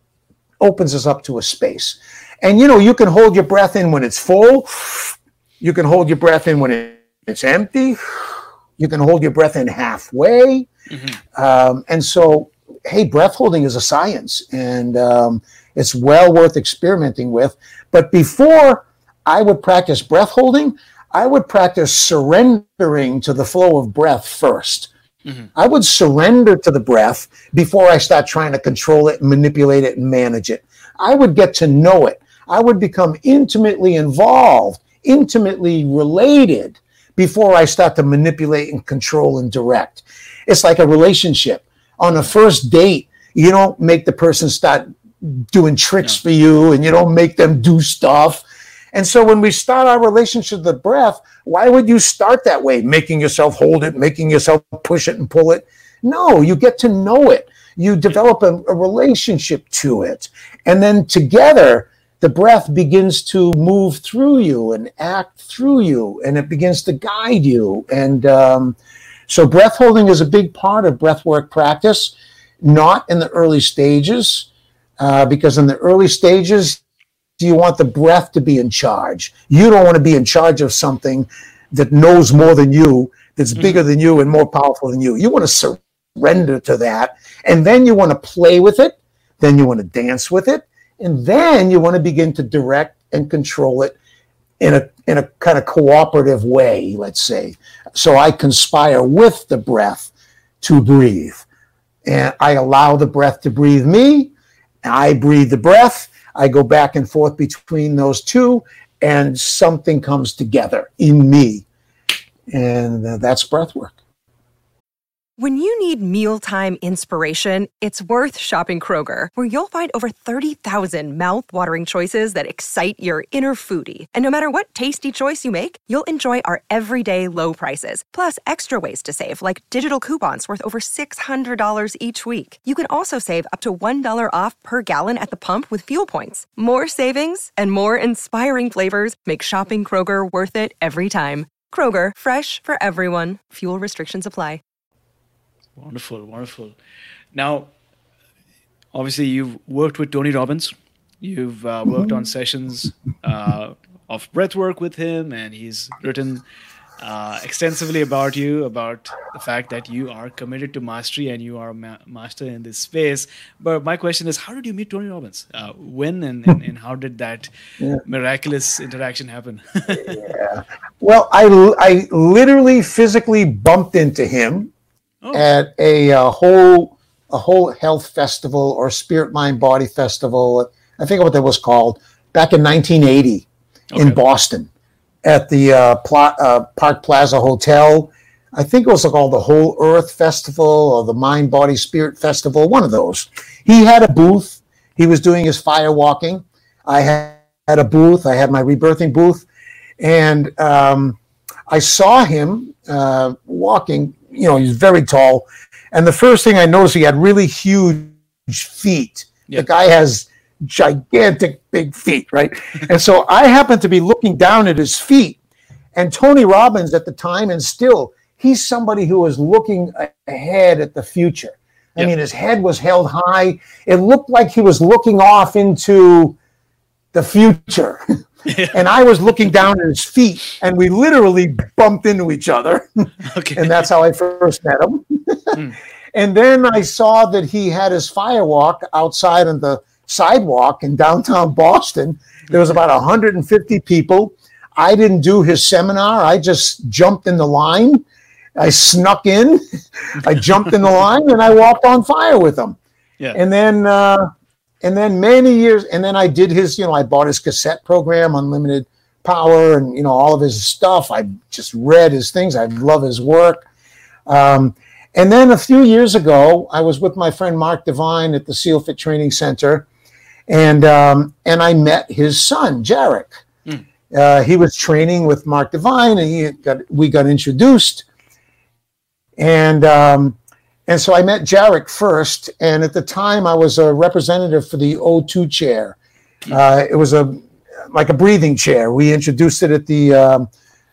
opens us up to a space. And, you know, you can hold your breath in when it's full. You can hold your breath in when it's empty. You can hold your breath in halfway. Mm-hmm. Um, and so, hey, breath holding is a science, and um, it's well worth experimenting with. But before I would practice breath holding, I would practice surrendering to the flow of breath first. Mm-hmm. I would surrender to the breath before I start trying to control it, manipulate it, and manage it. I would get to know it. I would become intimately involved, intimately related before I start to manipulate and control and direct. It's like a relationship. On a first date, you don't make the person start doing tricks no. for you, and you don't make them do stuff. And so when we start our relationship with the breath, why would you start that way? Making yourself hold it, making yourself push it and pull it? No, you get to know it. You develop a, a relationship to it. And then together, the breath begins to move through you and act through you, and it begins to guide you. And um, so breath holding is a big part of breathwork practice, not in the early stages, uh, because in the early stages, you want the breath to be in charge. You don't want to be in charge of something that knows more than you, that's mm-hmm. bigger than you and more powerful than you. You want to surrender to that, and then you want to play with it, then you want to dance with it, and then you want to begin to direct and control it in a in a kind of cooperative way, let's say. So I conspire with the breath to breathe, and I allow the breath to breathe me, and I breathe the breath. I go back and forth between those two, and something comes together in me. And uh, that's breath work. When you need mealtime inspiration, it's worth shopping Kroger, where you'll find over thirty thousand mouth-watering choices that excite your inner foodie. And no matter what tasty choice you make, you'll enjoy our everyday low prices, plus extra ways to save, like digital coupons worth over six hundred dollars each week. You can also save up to one dollar off per gallon at the pump with fuel points. More savings and more inspiring flavors make shopping Kroger worth it every time. Kroger, fresh for everyone. Fuel restrictions apply. Wonderful, wonderful. Now, obviously, you've worked with Tony Robbins. You've uh, worked on sessions uh, of breath work with him, and he's written uh, extensively about you, about the fact that you are committed to mastery and you are a ma- master in this space. But my question is, how did you meet Tony Robbins? Uh, when and, and, and how did that yeah. miraculous interaction happen? yeah. Well, I, I literally physically bumped into him. Oh. At a, uh, whole a whole health festival or spirit, mind, body festival. I think what that was called back in nineteen eighty okay. in Boston at the uh, Pla- uh, Park Plaza Hotel. I think it was called the Whole Earth Festival or the Mind, Body, Spirit Festival, one of those. He had a booth. He was doing his fire walking. I had, had a booth. I had my rebirthing booth. And um, I saw him uh, walking. You know, he's very tall. And the first thing I noticed, he had really huge feet. Yep. The guy has gigantic big feet, right? And so I happened to be looking down at his feet. And Tony Robbins at the time, and still, he's somebody who was looking ahead at the future. I yep. mean, his head was held high. It looked like he was looking off into the future. Yeah. And I was looking down at his feet, and we literally bumped into each other. Okay. And that's how I first met him. mm. And then I saw that he had his firewalk outside on the sidewalk in downtown Boston. There was about one hundred fifty people. I didn't do his seminar. I just jumped in the line. I snuck in. I jumped in the line and I walked on fire with him. Yeah. And then, uh, and then many years, and then I did his, you know, I bought his cassette program, Unlimited Power, and, you know, all of his stuff. I just read his things. I love his work. Um, and then a few years ago, I was with my friend Mark Devine at the SEAL Fit Training Center, and um, and I met his son, Jarek. Mm. Uh, he was training with Mark Devine, and he got we got introduced. And um, and so I met Jarek first, and at the time I was a representative for the O two chair. Uh, it was a like a breathing chair. We introduced it at the um,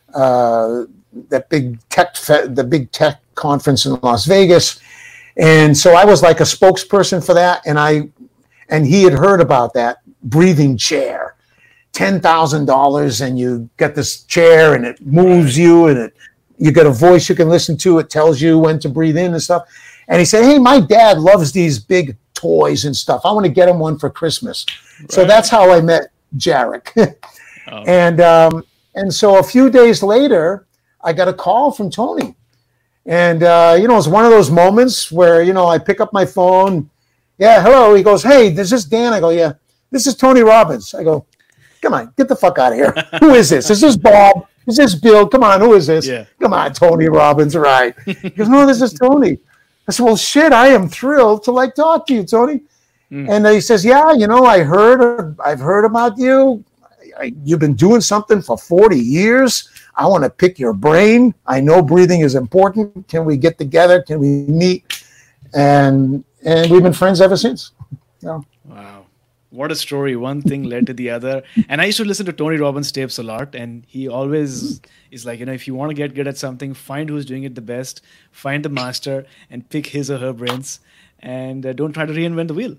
uh, that big tech fe- the big tech conference in Las Vegas, and so I was like a spokesperson for that. And I and he had heard about that breathing chair, ten thousand dollars, and you get this chair, and it moves you, and it. You get a voice you can listen to. It tells you when to breathe in and stuff. And he said, hey, my dad loves these big toys and stuff. I want to get him one for Christmas. Right. So that's how I met Jarek. oh. And um, and so a few days later, I got a call from Tony. And, uh, you know, it's one of those moments where, you know, I pick up my phone. Yeah, hello. He goes, hey, this is Dan. I go, yeah, this is Tony Robbins. I go, come on, get the fuck out of here. Who is this? This is Bob. Is this Bill? Come on, who is this? Yeah. Come on, Tony Robbins, right? He goes, no, this is Tony. I said, well, shit, I am thrilled to like talk to you, Tony. Mm. And he says, yeah, you know, I heard, I've heard about you. I, you've been doing something for forty years. I want to pick your brain. I know breathing is important. Can we get together? Can we meet? And and we've been friends ever since. Yeah. Wow. What a story. One thing led to the other. And I used to listen to Tony Robbins tapes a lot. And he always is like, you know, if you want to get good at something, find who's doing it the best, find the master, and pick his or her brains. And uh, don't try to reinvent the wheel.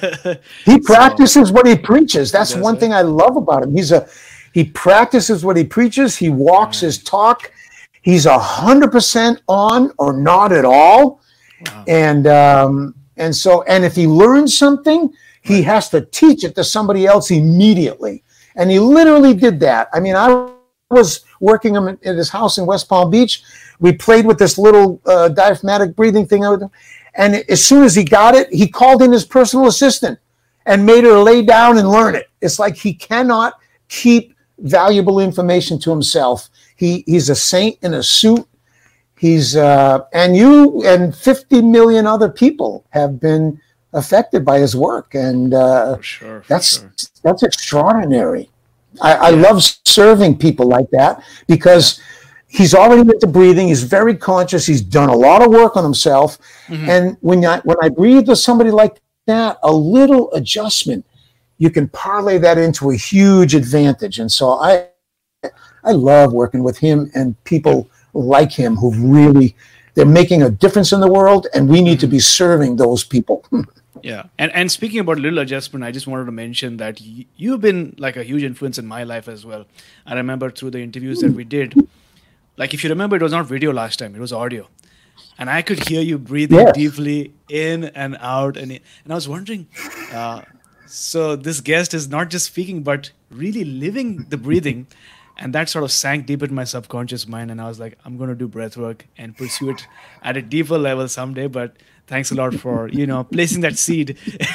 He practices so, what he preaches. That's one it. thing I love about him. He's a he practices what he preaches. He walks right. his talk. He's a hundred percent on or not at all. Wow. And um, and so and if he learns something, he has to teach it to somebody else immediately. And he literally did that. I mean, I was working him at his house in West Palm Beach. We played with this little uh, diaphragmatic breathing thing. And as soon as he got it, he called in his personal assistant and made her lay down and learn it. It's like he cannot keep valuable information to himself. He He's a saint in a suit. He's uh, and you and fifty million other people have been affected by his work, and uh, for sure, for that's sure. that's extraordinary. I, I yeah. love serving people like that because yeah. he's already into breathing. He's very conscious. He's done a lot of work on himself, mm-hmm. and when I when I breathe with somebody like that, a little adjustment, you can parlay that into a huge advantage. And so I I love working with him and people like him who really they're making a difference in the world, and we need to be serving those people. Yeah. And and speaking about little adjustment, I just wanted to mention that y- you've been like a huge influence in my life as well. I remember through the interviews that we did, like if you remember, it was not video last time, it was audio. And I could hear you breathing yes. deeply in and out. And, and I was wondering, uh, so this guest is not just speaking, but really living the breathing. And that sort of sank deep in my subconscious mind. And I was like, I'm going to do breath work and pursue it at a deeper level someday. But thanks a lot for, you know, placing that seed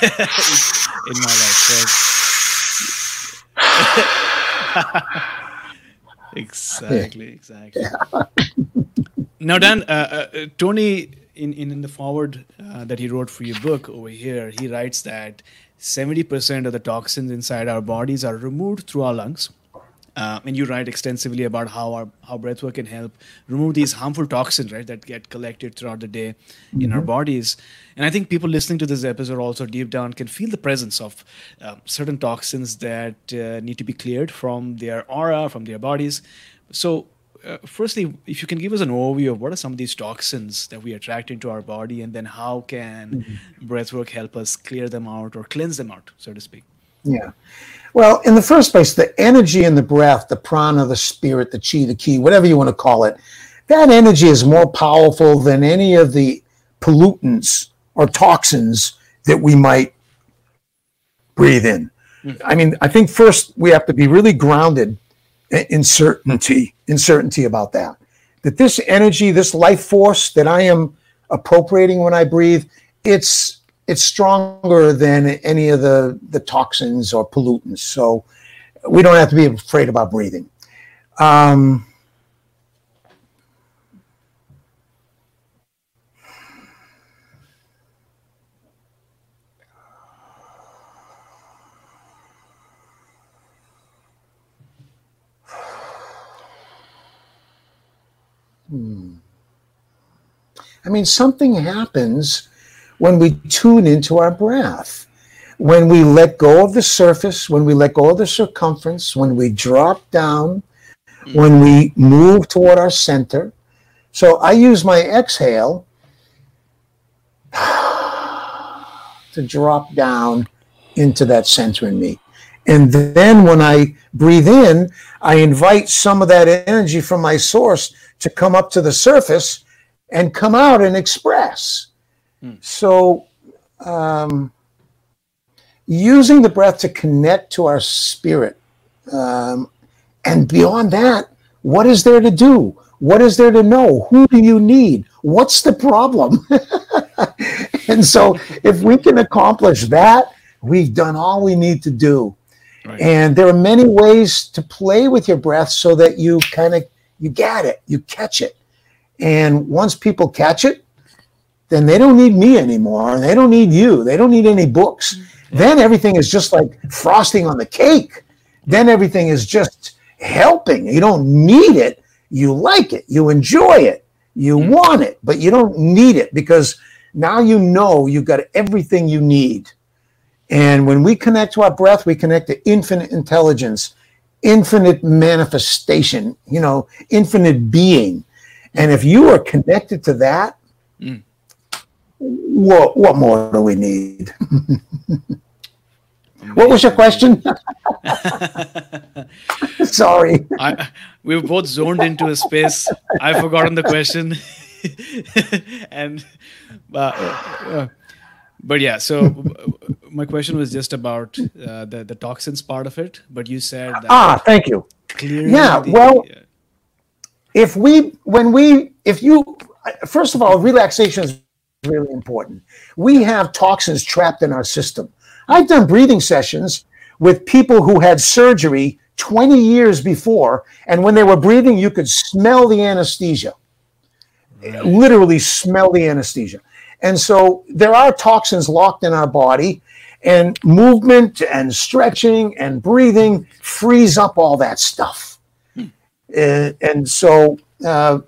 in my life. So. exactly, exactly. Now, Dan, uh, uh, Tony, in, in, in the foreword uh, that he wrote for your book over here, he writes that seventy percent of the toxins inside our bodies are removed through our lungs. Uh, and you write extensively about how our how breathwork can help remove these harmful toxins, right, that get collected throughout the day mm-hmm. in our bodies. And I think people listening to this episode also deep down can feel the presence of uh, certain toxins that uh, need to be cleared from their aura, from their bodies. So uh, firstly, if you can give us an overview of what are some of these toxins that we attract into our body, and then how can mm-hmm. breathwork help us clear them out or cleanse them out, so to speak? Yeah. Well, in the first place, the energy in the breath, the prana, the spirit, the chi, the ki, whatever you want to call it, that energy is more powerful than any of the pollutants or toxins that we might breathe in. Mm. I mean, I think first we have to be really grounded in certainty, in certainty about that. That this energy, this life force that I am appropriating when I breathe, it's it's stronger than any of the, the toxins or pollutants. So we don't have to be afraid about breathing. Um, hmm. I mean, something happens when we tune into our breath, when we let go of the surface, when we let go of the circumference, when we drop down, mm. when we move toward our center. So I use my exhale to drop down into that center in me. And then when I breathe in, I invite some of that energy from my source to come up to the surface and come out and express. Hmm. So um, using the breath to connect to our spirit. Um, and beyond that, what is there to do? What is there to know? Who do you need? What's the problem? And so if we can accomplish that, we've done all we need to do. Right. And there are many ways to play with your breath so that you kind of, you get it, you catch it. And once people catch it, then they don't need me anymore. And they don't need you. They don't need any books. Mm-hmm. Then everything is just like frosting on the cake. Then everything is just helping. You don't need it. You like it. You enjoy it. You mm-hmm. want it, but you don't need it because now you know you've got everything you need. And when we connect to our breath, we connect to infinite intelligence, infinite manifestation, you know, infinite being. And if you are connected to that, mm. what what more do we need? What was your question? Sorry. I, we were both zoned into a space. I've forgotten the question. and uh, uh, But yeah, so my question was just about uh, the, the toxins part of it. But you said that Ah, thank you. Yeah, the, well, uh, if we, when we, if you, first of all, relaxation is really important. We have toxins trapped in our system. I've done breathing sessions with people who had surgery twenty years before, and when they were breathing, you could smell the anesthesia. Right. Literally smell the anesthesia. And so there are toxins locked in our body, and movement and stretching and breathing frees up all that stuff. Hmm. Uh, and so uh,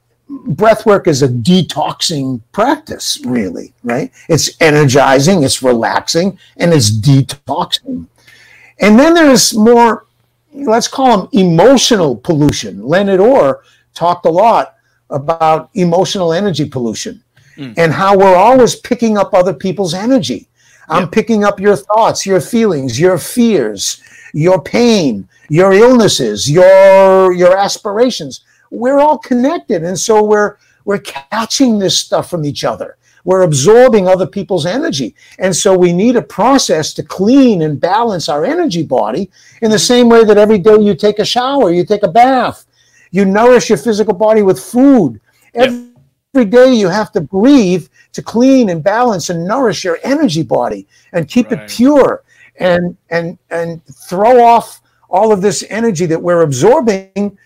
breath work is a detoxing practice, really, right? It's energizing, it's relaxing, and it's detoxing. And then there's more, let's call them emotional pollution. Leonard Orr talked a lot about emotional energy pollution. Mm. And how we're always picking up other people's energy. I'm yep. picking up your thoughts, your feelings, your fears, your pain, your illnesses, your your aspirations. We're all connected, and so we're we're catching this stuff from each other. We're absorbing other people's energy, and so we need a process to clean and balance our energy body in the same way that every day you take a shower, you take a bath, you nourish your physical body with food. Every yep. Every day you have to breathe to clean and balance and nourish your energy body and keep right. it pure and and and throw off all of this energy that we're absorbing.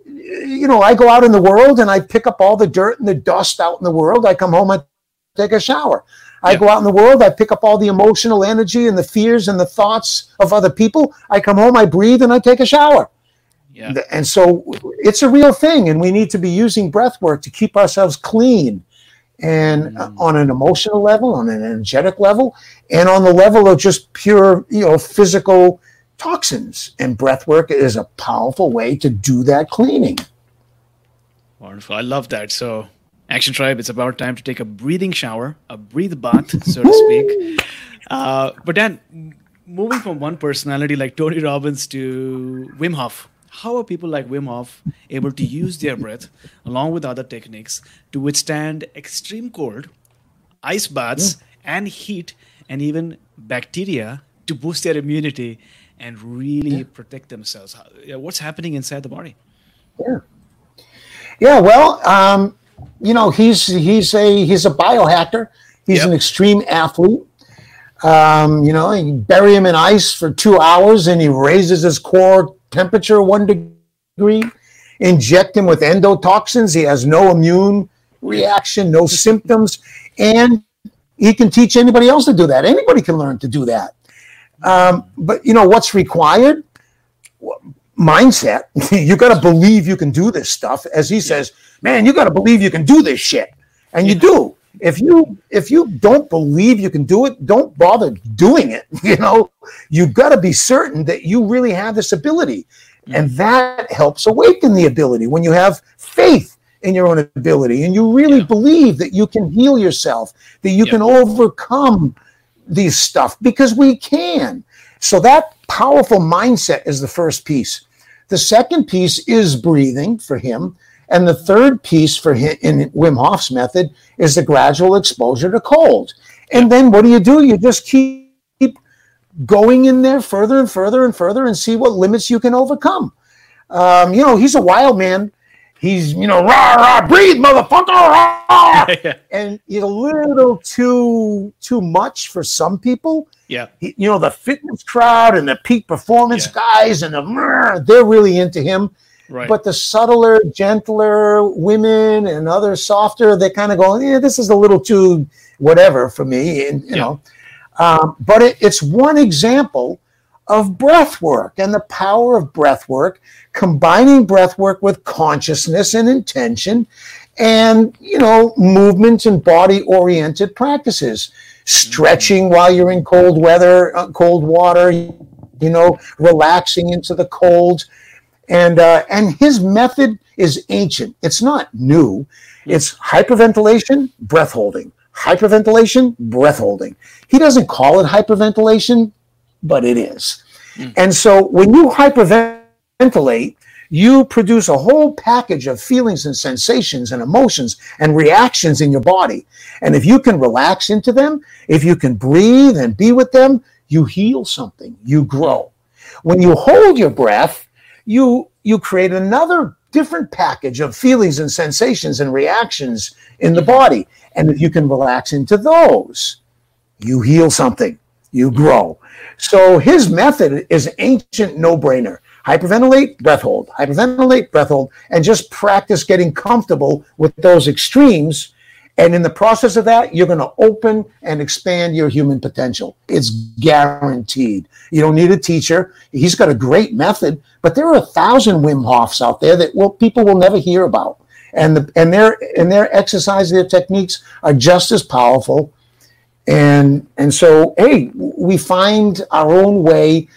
You know, I go out in the world and I pick up all the dirt and the dust out in the world. I come home and take a shower. I yeah. go out in the world, I pick up all the emotional energy and the fears and the thoughts of other people. I come home, I breathe, and I take a shower. Yeah. And so it's a real thing, and we need to be using breath work to keep ourselves clean, and mm. on an emotional level, on an energetic level, and on the level of just pure, you know, physical toxins. And breath work is a powerful way to do that cleaning. Wonderful. I love that. So, Action Tribe, it's about time to take a breathing shower, a breathe bath, so to speak. Uh, but Dan, moving from one personality like Tony Robbins to Wim Hof, how are people like Wim Hof able to use their breath along with other techniques to withstand extreme cold, ice baths, yeah. and heat, and even bacteria to boost their immunity and really yeah. protect themselves. How, you know, what's happening inside the body? Yeah. Yeah. Well, um, you know, he's he's a he's a biohacker. He's yep. an extreme athlete. Um, you know, you bury him in ice for two hours and he raises his core temperature one degree. Inject him with endotoxins. He has no immune reaction, no symptoms, and he can teach anybody else to do that. Anybody can learn to do that. Um, but you know what's required? Mindset. You got to believe you can do this stuff. As he says, man, you got to believe you can do this shit, and you do. If you if you don't believe you can do it, don't bother doing it. You know, you've got to be certain that you really have this ability. And that helps awaken the ability when you have faith in your own ability and you really yeah. believe that you can heal yourself, that you yeah. can overcome these stuff, because we can. So that powerful mindset is the first piece. The second piece is breathing for him. And the third piece for him in Wim Hof's method is the gradual exposure to cold. And then what do you do? You just keep going in there further and further and further and see what limits you can overcome. Um, you know, he's a wild man. He's, you know, rah, rah, breathe, motherfucker, rah! And he's a little too too much for some people. Yeah. He, you know, the fitness crowd and the peak performance yeah. guys and the, they're really into him. Right. But the subtler, gentler women and other softer, they kind of go, yeah, this is a little too whatever for me. And, you yeah. know, Um, but it, it's one example of breath work and the power of breath work, combining breath work with consciousness and intention and, you know, movement and body-oriented practices. Stretching while you're in cold weather, uh, cold water, you know, relaxing into the cold. And, uh, and his method is ancient. It's not new. It's hyperventilation, breath holding. Hyperventilation, breath holding. He doesn't call it hyperventilation, but it is. Mm. And so when you hyperventilate, you produce a whole package of feelings and sensations and emotions and reactions in your body. And if you can relax into them, if you can breathe and be with them, you heal something, you grow. When you hold your breath, you you create another different package of feelings and sensations and reactions in the body. And if you can relax into those, you heal something, you grow. So his method is an ancient no-brainer. Hyperventilate, breath hold, hyperventilate, breath hold, and just practice getting comfortable with those extremes. And in the process of that, you're going to open and expand your human potential. It's guaranteed. You don't need a teacher. He's got a great method, but there are a thousand Wim Hofs out there that will, people will never hear about. And the, and their and their exercise, their techniques are just as powerful. And and so, hey, we find our own way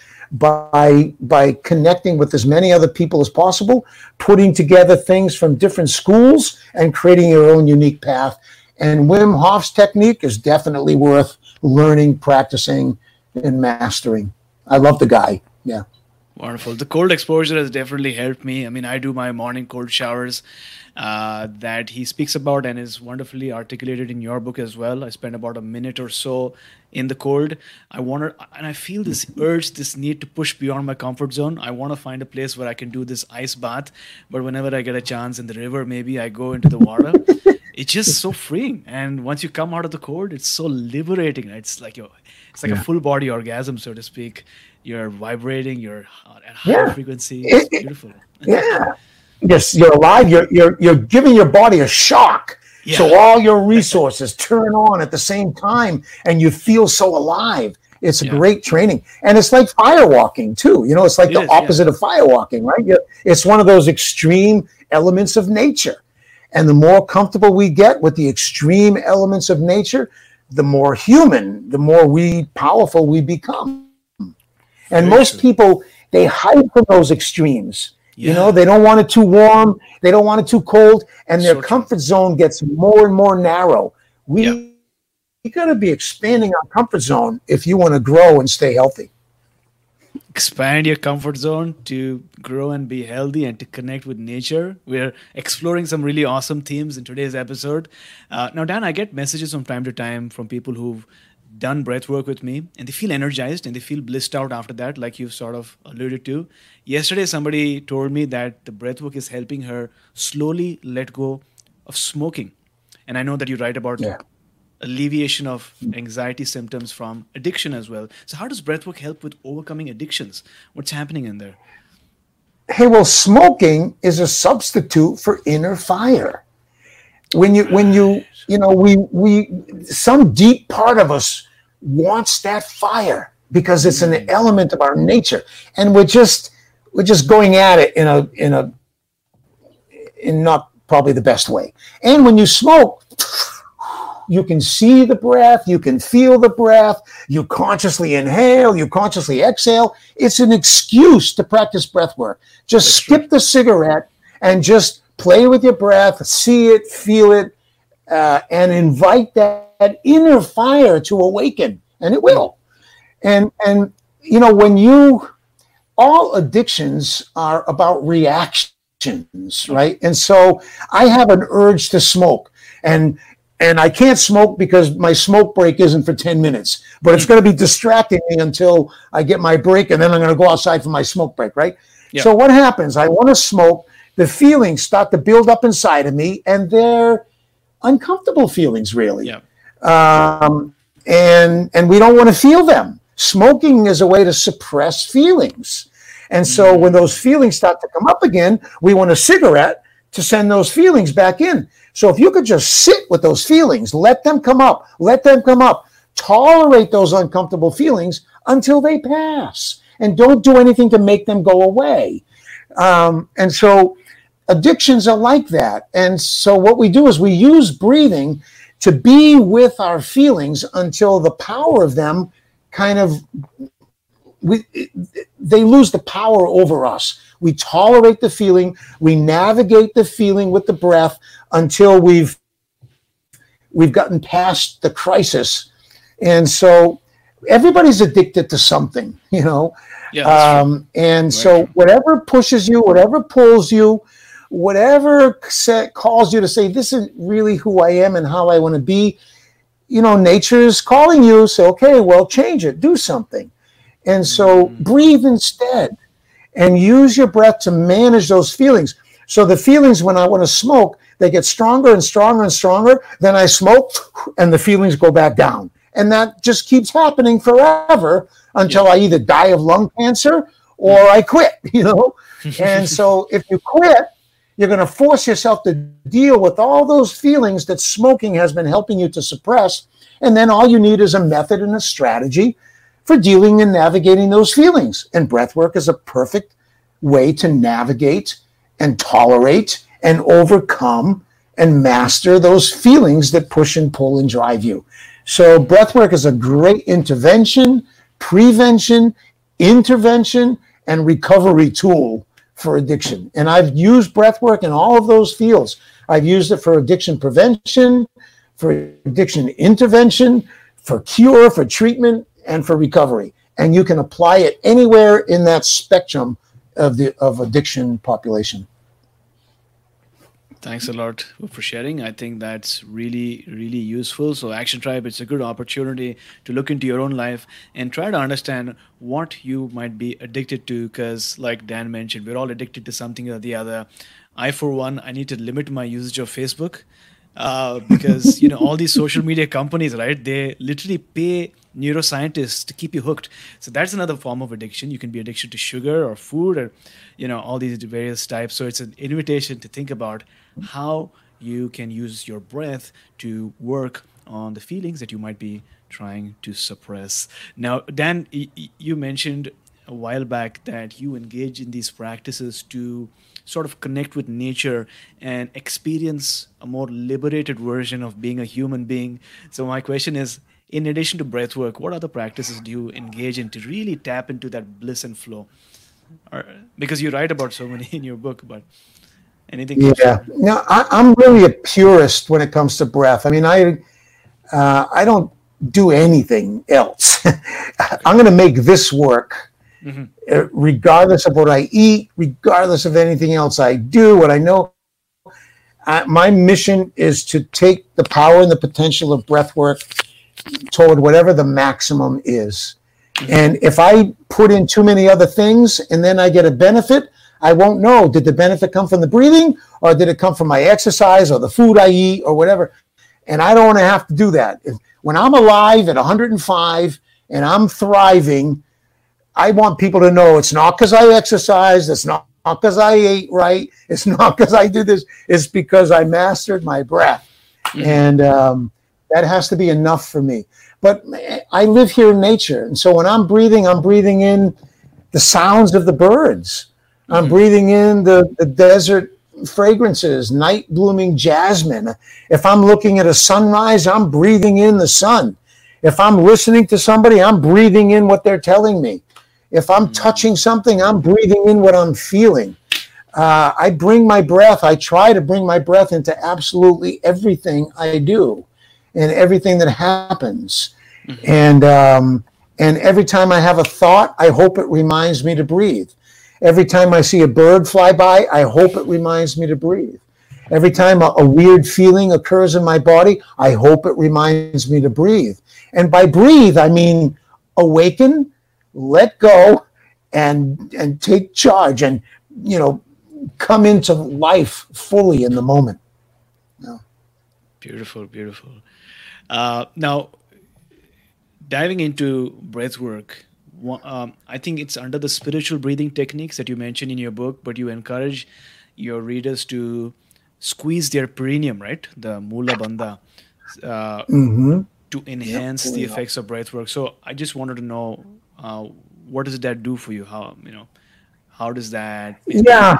by by connecting with as many other people as possible, putting together things from different schools and creating your own unique path. And Wim Hof's technique is definitely worth learning, practicing, and mastering. I love the guy. Yeah. Wonderful. The cold exposure has definitely helped me. I mean, I do my morning cold showers uh, that he speaks about and is wonderfully articulated in your book as well. I spend about a minute or so in the cold. I want to, and I feel this urge, this need to push beyond my comfort zone. I want to find a place where I can do this ice bath. But whenever I get a chance in the river, maybe I go into the water. It's just so freeing. And once you come out of the cold, it's so liberating. It's like your, it's like yeah. a full body orgasm, so to speak. You're vibrating, you're at high yeah. frequency. It's it, beautiful. Yeah. Yes, you're alive. You're you're you're giving your body a shock. Yeah. So all your resources turn on at the same time and you feel so alive. It's a yeah. great training. And it's like firewalking too. You know, it's like it the is, opposite yeah. of firewalking, right? You're, it's one of those extreme elements of nature. And the more comfortable we get with the extreme elements of nature, the more human, the more we powerful we become. And Very most true. people, they hide from those extremes. Yeah. You know, they don't want it too warm. They don't want it too cold. And their so comfort true. zone gets more and more narrow. We, yeah. we got to be expanding our comfort zone if you want to grow and stay healthy. Expand your comfort zone to grow and be healthy and to connect with nature. We're exploring some really awesome themes in today's episode. Uh, now, Dan, I get messages from time to time from people who've done breath work with me and they feel energized and they feel blissed out after that, like you've sort of alluded to. Yesterday, somebody told me that the breath work is helping her slowly let go of smoking. And I know that you write about Yeah. alleviation of anxiety symptoms from addiction as well. So how does breathwork help with overcoming addictions? What's happening in there? Hey, well, smoking is a substitute for inner fire. When you, when you, you know, we, we, some deep part of us wants that fire because it's an element of our nature, and we're just, we're just going at it in a, in a, in not probably the best way. And when you smoke, you can see the breath, you can feel the breath, you consciously inhale, you consciously exhale. It's an excuse to practice breath work. Just That's skip true. the cigarette and just play with your breath, see it, feel it, uh, and invite that, that inner fire to awaken, and it will. And, and you know, when you, all addictions are about reactions, right? And so I have an urge to smoke, and And I can't smoke because my smoke break isn't for ten minutes, but it's going to be distracting me until I get my break, and then I'm going to go outside for my smoke break, right? Yeah. So what happens? I want to smoke. The feelings start to build up inside of me, and they're uncomfortable feelings, really. Yeah. Um, and and we don't want to feel them. Smoking is a way to suppress feelings. And so when those feelings start to come up again, we want a cigarette to send those feelings back in. So if you could just sit with those feelings, let them come up, let them come up, tolerate those uncomfortable feelings until they pass, and don't do anything to make them go away. Um, and so addictions are like that. And so what we do is we use breathing to be with our feelings until the power of them kind of, we, they lose the power over us. We tolerate the feeling, we navigate the feeling with the breath until we've we've gotten past the crisis. And so everybody's addicted to something, you know. Yeah, that's true. Um, and Right. so whatever pushes you, whatever pulls you, whatever set, calls you to say, this is really who I am and how I want to be, you know, nature is calling you. So, okay, well, change it, do something. And so breathe instead and use your breath to manage those feelings. So the feelings when I want to smoke, they get stronger and stronger and stronger. Then I smoke and the feelings go back down. And that just keeps happening forever until I either die of lung cancer or I quit, you know? And so if you quit, you're going to force yourself to deal with all those feelings that smoking has been helping you to suppress. And then all you need is a method and a strategy for dealing and navigating those feelings. And breath work is a perfect way to navigate and tolerate and overcome and master those feelings that push and pull and drive you. So breath work is a great intervention, prevention, intervention, and recovery tool for addiction. And I've used breath work in all of those fields. I've used it for addiction prevention, for addiction intervention, for cure, for treatment, and for recovery. And you can apply it anywhere in that spectrum of the of addiction population. Thanks a lot for sharing. I think that's really, really useful. So Action Tribe, it's a good opportunity to look into your own life and try to understand what you might be addicted to, because like Dan mentioned, we're all addicted to something or the other. I, for one, I need to limit my usage of Facebook uh, because, you know, all these social media companies, right, they literally pay neuroscientists to keep you hooked. So that's another form of addiction. You can be addicted to sugar or food or, you know, all these various types. So it's an invitation to think about how you can use your breath to work on the feelings that you might be trying to suppress. Now, Dan, y- y- you mentioned a while back that you engage in these practices to sort of connect with nature and experience a more liberated version of being a human being. So my question is, in addition to breath work, what other practices do you engage in to really tap into that bliss and flow? Or, because you write about so many in your book, but anything? Yeah, no, I, I'm really a purist when it comes to breath. I mean, I uh, I don't do anything else. I'm going to make this work, mm-hmm. uh, regardless of what I eat, regardless of anything else I do. What I know, I, my mission is to take the power and the potential of breath work toward whatever the maximum is. And if I put in too many other things and then I get a benefit, I won't know. Did the benefit come from the breathing, or did it come from my exercise or the food I eat or whatever? And I don't want to have to do that. If, when I'm alive at one hundred five and I'm thriving, I want people to know it's not because I exercised, it's not because I ate right, it's not because I did this, it's because I mastered my breath. Mm-hmm. And um, that has to be enough for me. But I live here in nature. And so when I'm breathing, I'm breathing in the sounds of the birds. I'm mm-hmm. breathing in the, the desert fragrances, night blooming jasmine. If I'm looking at a sunrise, I'm breathing in the sun. If I'm listening to somebody, I'm breathing in what they're telling me. If I'm mm-hmm. touching something, I'm breathing in what I'm feeling. Uh, I bring my breath, I try to bring my breath into absolutely everything I do and everything that happens. Mm-hmm. And um, and every time I have a thought, I hope it reminds me to breathe. Every time I see a bird fly by, I hope it reminds me to breathe. Every time a, a weird feeling occurs in my body, I hope it reminds me to breathe. And by breathe, I mean awaken, let go, and and take charge, and you know, come into life fully in the moment. Yeah. Beautiful, beautiful. Uh, now, diving into breath work, um, I think it's under the spiritual breathing techniques that you mentioned in your book, but you encourage your readers to squeeze their perineum, right? The Mula Bandha, uh, mm-hmm. to enhance yep. the effects of breath work. So I just wanted to know, uh, what does that do for you? How, you know, how does that? Yeah.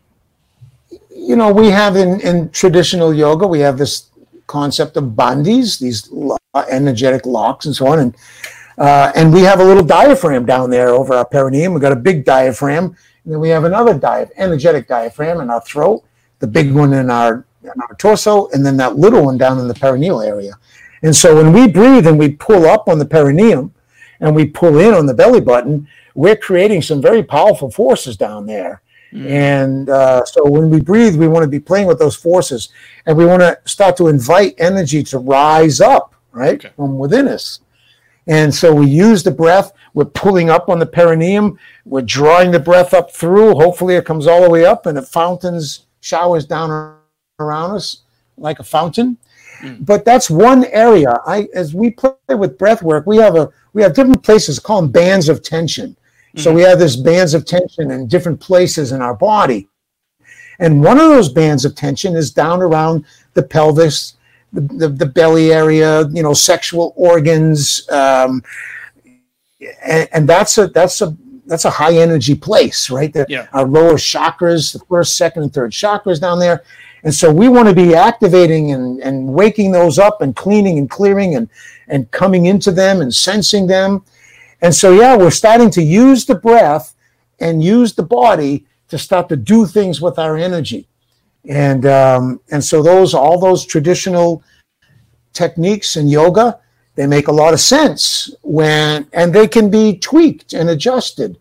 You know, we have in, in traditional yoga, we have this concept of bandhis, these energetic locks and so on. And uh, and we have a little diaphragm down there over our perineum. We've got a big diaphragm. And then we have another di- energetic diaphragm in our throat, the big one in our, in our torso, and then that little one down in the perineal area. And so when we breathe and we pull up on the perineum and we pull in on the belly button, we're creating some very powerful forces down there. Mm. And uh, so when we breathe, we want to be playing with those forces, and we want to start to invite energy to rise up, right, okay. from within us. And so we use the breath. We're pulling up on the perineum. We're drawing the breath up through. Hopefully it comes all the way up and it fountains, showers down around us like a fountain. Mm. But that's one area. I, as we play with breath work, we have a we have different places, call them bands of tension. So we have this bands of tension in different places in our body. And one of those bands of tension is down around the pelvis, the, the, the belly area, you know, sexual organs. Um, and, and that's a that's a that's a high energy place, right? The, yeah. Our lower chakras, the first, second, and third chakras down there. And so we want to be activating and, and waking those up and cleaning and clearing and, and coming into them and sensing them. And so, yeah, we're starting to use the breath and use the body to start to do things with our energy. And um, and so those all those traditional techniques in yoga, they make a lot of sense when, and they can be tweaked and adjusted.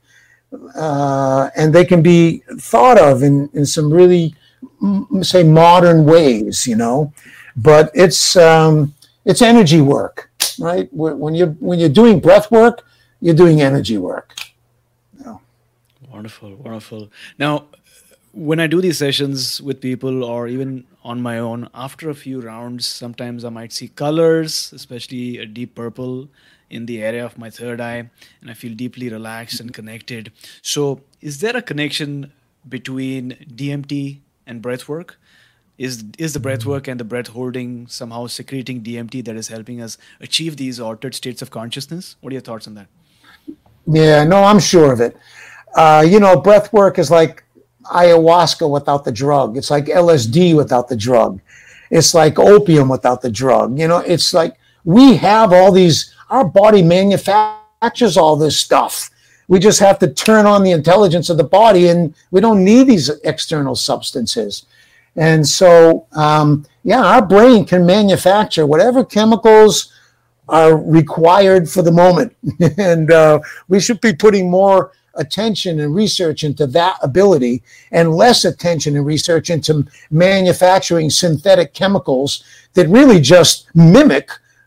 Uh, and they can be thought of in, in some really, say, modern ways, you know. But it's um, it's energy work, right? When you're, when you're doing breath work, you're doing energy work. Yeah. Wonderful, wonderful. Now, when I do these sessions with people or even on my own, after a few rounds, sometimes I might see colors, especially a deep purple in the area of my third eye, and I feel deeply relaxed and connected. So is there a connection between D M T and breath work? Is is the breath work and the breath holding somehow secreting D M T that is helping us achieve these altered states of consciousness? What are your thoughts on that? Yeah, no, I'm sure of it. Uh, you know, breath work is like ayahuasca without the drug. It's like L S D without the drug. It's like opium without the drug. You know, it's like we have all these, our body manufactures all this stuff. We just have to turn on the intelligence of the body, and we don't need these external substances. And so, um, yeah, our brain can manufacture whatever chemicals are required for the moment. And uh, we should be putting more attention and research into that ability and less attention and research into manufacturing synthetic chemicals that really just mimic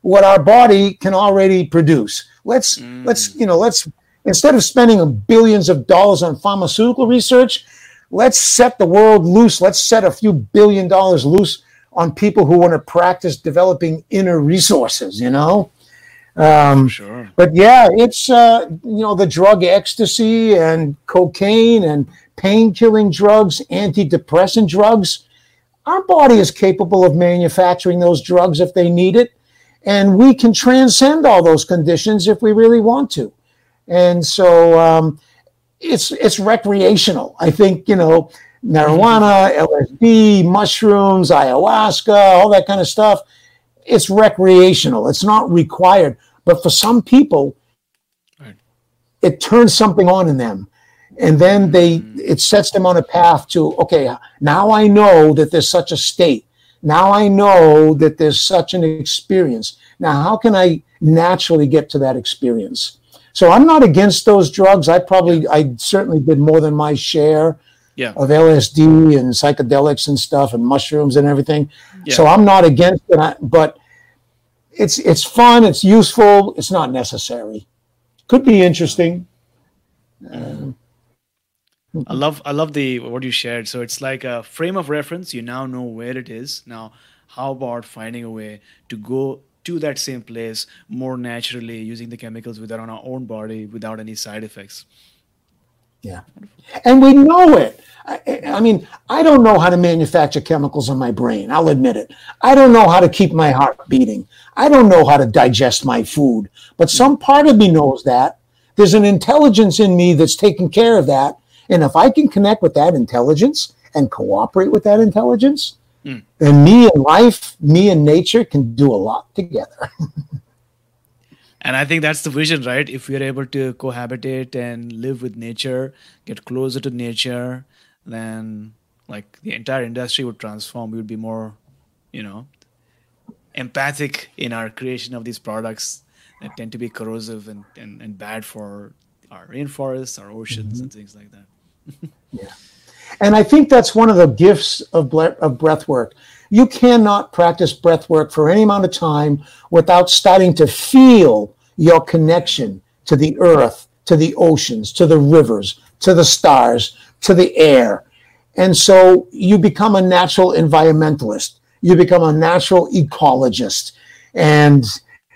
what our body can already produce. Let's mm. let's you know let's instead of spending billions of dollars on pharmaceutical research, let's set the world loose. Let's set a few billion dollars loose on people who want to practice developing inner resources. You know. Um, sure. But yeah, it's, uh, you know, the drug ecstasy and cocaine and pain-killing drugs, antidepressant drugs. Our body is capable of manufacturing those drugs if they need it. And we can transcend all those conditions if we really want to. And so um, it's it's recreational. I think, you know, marijuana, L S D, mushrooms, ayahuasca, all that kind of stuff. It's recreational. It's not required. But for some people, right. it turns something on in them. And then they it sets them on a path to, okay, now I know that there's such a state. Now I know that there's such an experience. Now, how can I naturally get to that experience? So I'm not against those drugs. I probably, I certainly did more than my share yeah. of L S D and psychedelics and stuff and mushrooms and everything. Yeah. So I'm not against it, but it's it's fun, it's useful, it's not necessary. Could be interesting. Um, I love I love the what you shared. So it's like a frame of reference. You now know where it is. Now, how about finding a way to go to that same place more naturally, using the chemicals within our own body without any side effects? Yeah. And we know it. I, I mean, I don't know how to manufacture chemicals in my brain. I'll admit it. I don't know how to keep my heart beating. I don't know how to digest my food. But some part of me knows that. There's an intelligence in me that's taking care of that. And if I can connect with that intelligence and cooperate with that intelligence, mm. then me and life, me and nature can do a lot together. And I think that's the vision, right? If we are able to cohabitate and live with nature, get closer to nature, then like the entire industry would transform. We would be more, you know, empathic in our creation of these products that tend to be corrosive and, and, and bad for our rainforests, our oceans, mm-hmm. and things like that. Yeah. And I think that's one of the gifts of, ble- of breath work. You cannot practice breath work for any amount of time without starting to feel your connection to the earth, to the oceans, to the rivers, to the stars, to the air. And so you become a natural environmentalist. You become a natural ecologist. And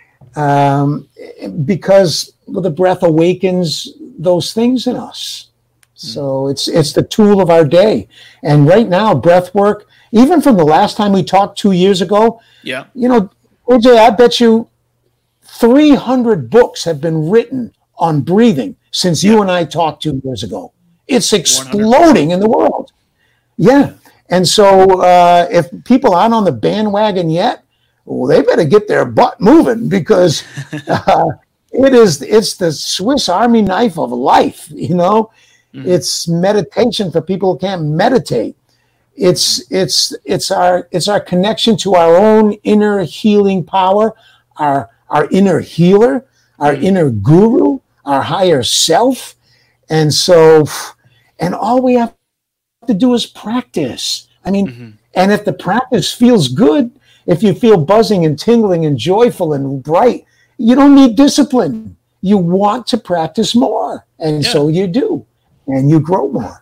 um, because well, the breath awakens those things in us. So it's it's the tool of our day. And right now, breath work, even from the last time we talked two years ago, yeah, you know, O J, I bet you three hundred books have been written on breathing since yeah. you and I talked two years ago. It's exploding one hundred percent in the world. Yeah. And so uh, if people aren't on the bandwagon yet, well, they better get their butt moving because uh, it is it's the Swiss Army knife of life, you know. Mm-hmm. It's meditation for people who can't meditate. It's it's it's our it's our connection to our own inner healing power, our our inner healer, our mm-hmm. inner guru, our higher self. And so, and all we have to do is practice. I mean, mm-hmm. and if the practice feels good, if you feel buzzing and tingling and joyful and bright, you don't need discipline. You want to practice more. And yeah. so you do. And you grow more.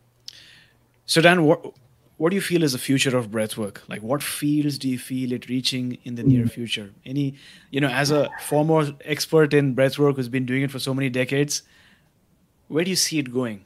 So Dan, what what do you feel is the future of breathwork? Like, what fields do you feel it reaching in the near future? Any, you know, as a former expert in breathwork who's been doing it for so many decades, where do you see it going?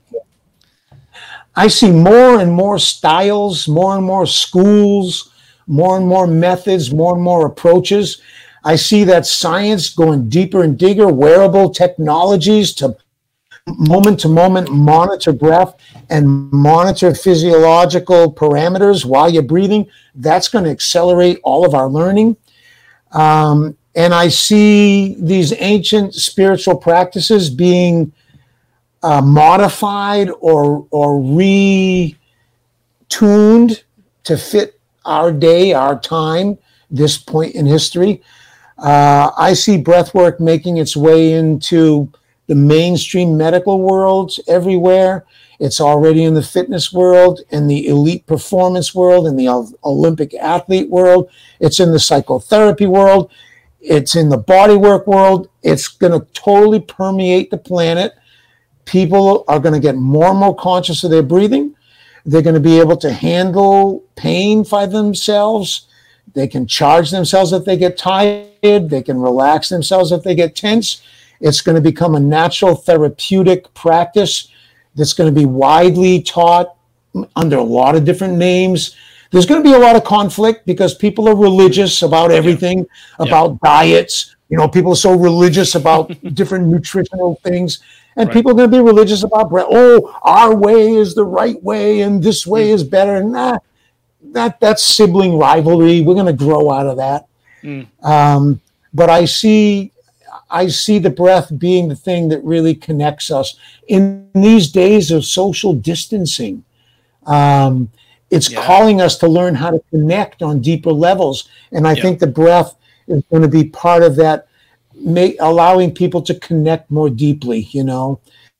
I see more and more styles, more and more schools, more and more methods, more and more approaches. I see that science going deeper and deeper, wearable technologies to moment to moment monitor breath and monitor physiological parameters while you're breathing. That's going to accelerate all of our learning. Um, and I see these ancient spiritual practices being uh, modified or, or retuned to fit our day, our time, this point in history. Uh, I see breathwork making its way into the mainstream medical world everywhere. It's already in the fitness world, in the elite performance world, in the Olympic athlete world. It's in the psychotherapy world. It's in the bodywork world. It's going to totally permeate the planet. People are going to get more and more conscious of their breathing. They're going to be able to handle pain by themselves. They can charge themselves if they get tired. They can relax themselves if they get tense. It's going to become a natural therapeutic practice that's going to be widely taught under a lot of different names. There's going to be a lot of conflict because people are religious about everything, yeah. about yeah. diets. You know, people are so religious about different nutritional things. And right. people are going to be religious about breath. Oh, our way is the right way and this way mm. is better. Nah, that, that's sibling rivalry. We're going to grow out of that. Mm. Um, but I see, I see the breath being the thing that really connects us in these days of social distancing. Um, it's yeah. calling us to learn how to connect on deeper levels. And I yeah. think the breath is going to be part of that, make, allowing people to connect more deeply, you know.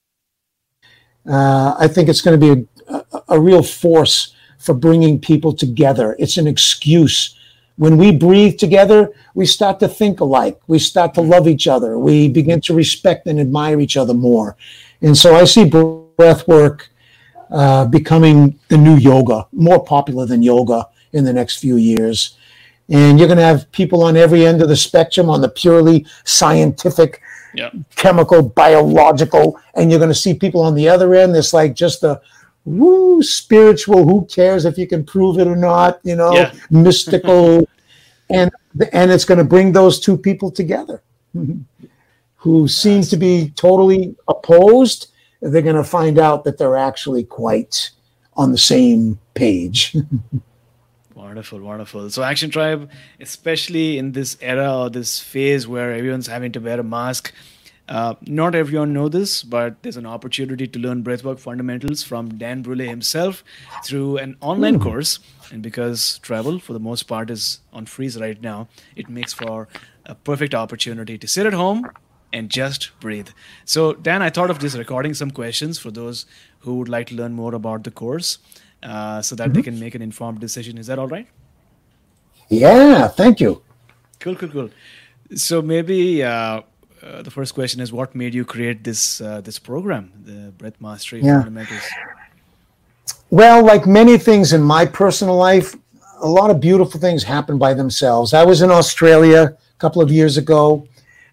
Uh, I think it's going to be a, a, a real force for bringing people together. It's an excuse. When we breathe together, we start to think alike. We start to love each other. We begin to respect and admire each other more. And so I see breath work uh, becoming the new yoga, more popular than yoga in the next few years. And you're going to have people on every end of the spectrum, on the purely scientific, yeah. chemical, biological, and you're going to see people on the other end. It's like just a woo, spiritual, who cares if you can prove it or not, you know, yeah. mystical. and and it's going to bring those two people together who seem to be totally opposed. They're going to find out that they're actually quite on the same page. Wonderful, wonderful. So Action Tribe, especially in this era or this phase where everyone's having to wear a mask, uh, not everyone knows this, but there's an opportunity to learn breathwork fundamentals from Dan Brule himself through an online Ooh. course. And because travel, for the most part, is on freeze right now, it makes for a perfect opportunity to sit at home and just breathe. So, Dan, I thought of just recording some questions for those who would like to learn more about the course uh, so that mm-hmm. they can make an informed decision. Is that all right? Yeah, thank you. Cool, cool, cool. So maybe uh, uh, the first question is, what made you create this uh, this program, the Breath Mastery yeah. Fundamentals? Well, like many things in my personal life, a lot of beautiful things happen by themselves. I was in Australia a couple of years ago.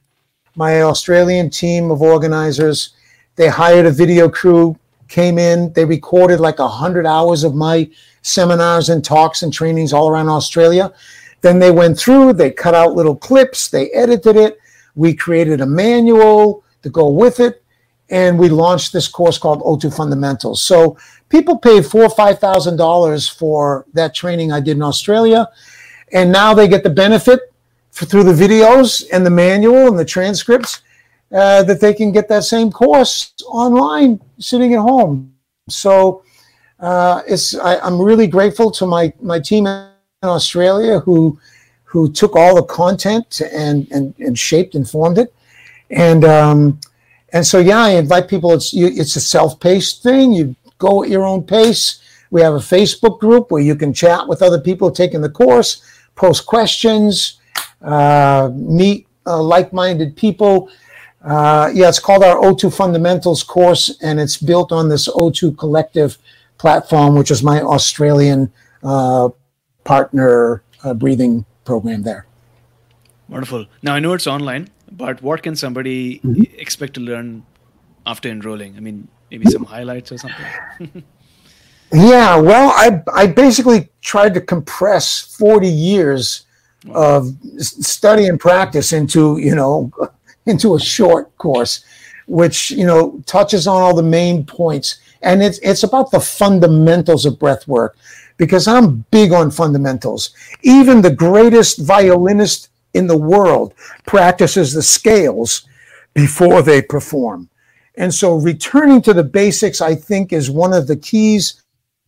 My Australian team of organizers, they hired a video crew, came in, they recorded like one hundred hours of my seminars and talks and trainings all around Australia. Then they went through, they cut out little clips, they edited it. We created a manual to go with it, and we launched this course called O two Fundamentals. So people paid four or five thousand dollars for that training I did in Australia, and now they get the benefit for, through the videos and the manual and the transcripts uh, that they can get that same course online, sitting at home. So uh, it's I, I'm really grateful to my my team in Australia who who took all the content and and, and shaped and formed it, and um, and so yeah, I invite people. It's you, it's a self-paced thing. You go at your own pace. We have a Facebook group where you can chat with other people taking the course, post questions, uh, meet uh, like-minded people. Uh, yeah, it's called our O two Fundamentals course, and it's built on this O two Collective platform, which is my Australian uh, partner uh, breathing program there. Wonderful. Now, I know it's online, but what can somebody mm-hmm. expect to learn after enrolling? I mean, maybe some highlights or something? Yeah, well, I I basically tried to compress forty years wow. of study and practice into, you know, into a short course, which, you know, touches on all the main points. And it's it's about the fundamentals of breath work, because I'm big on fundamentals. Even the greatest violinist in the world practices the scales before they perform. And so returning to the basics, I think, is one of the keys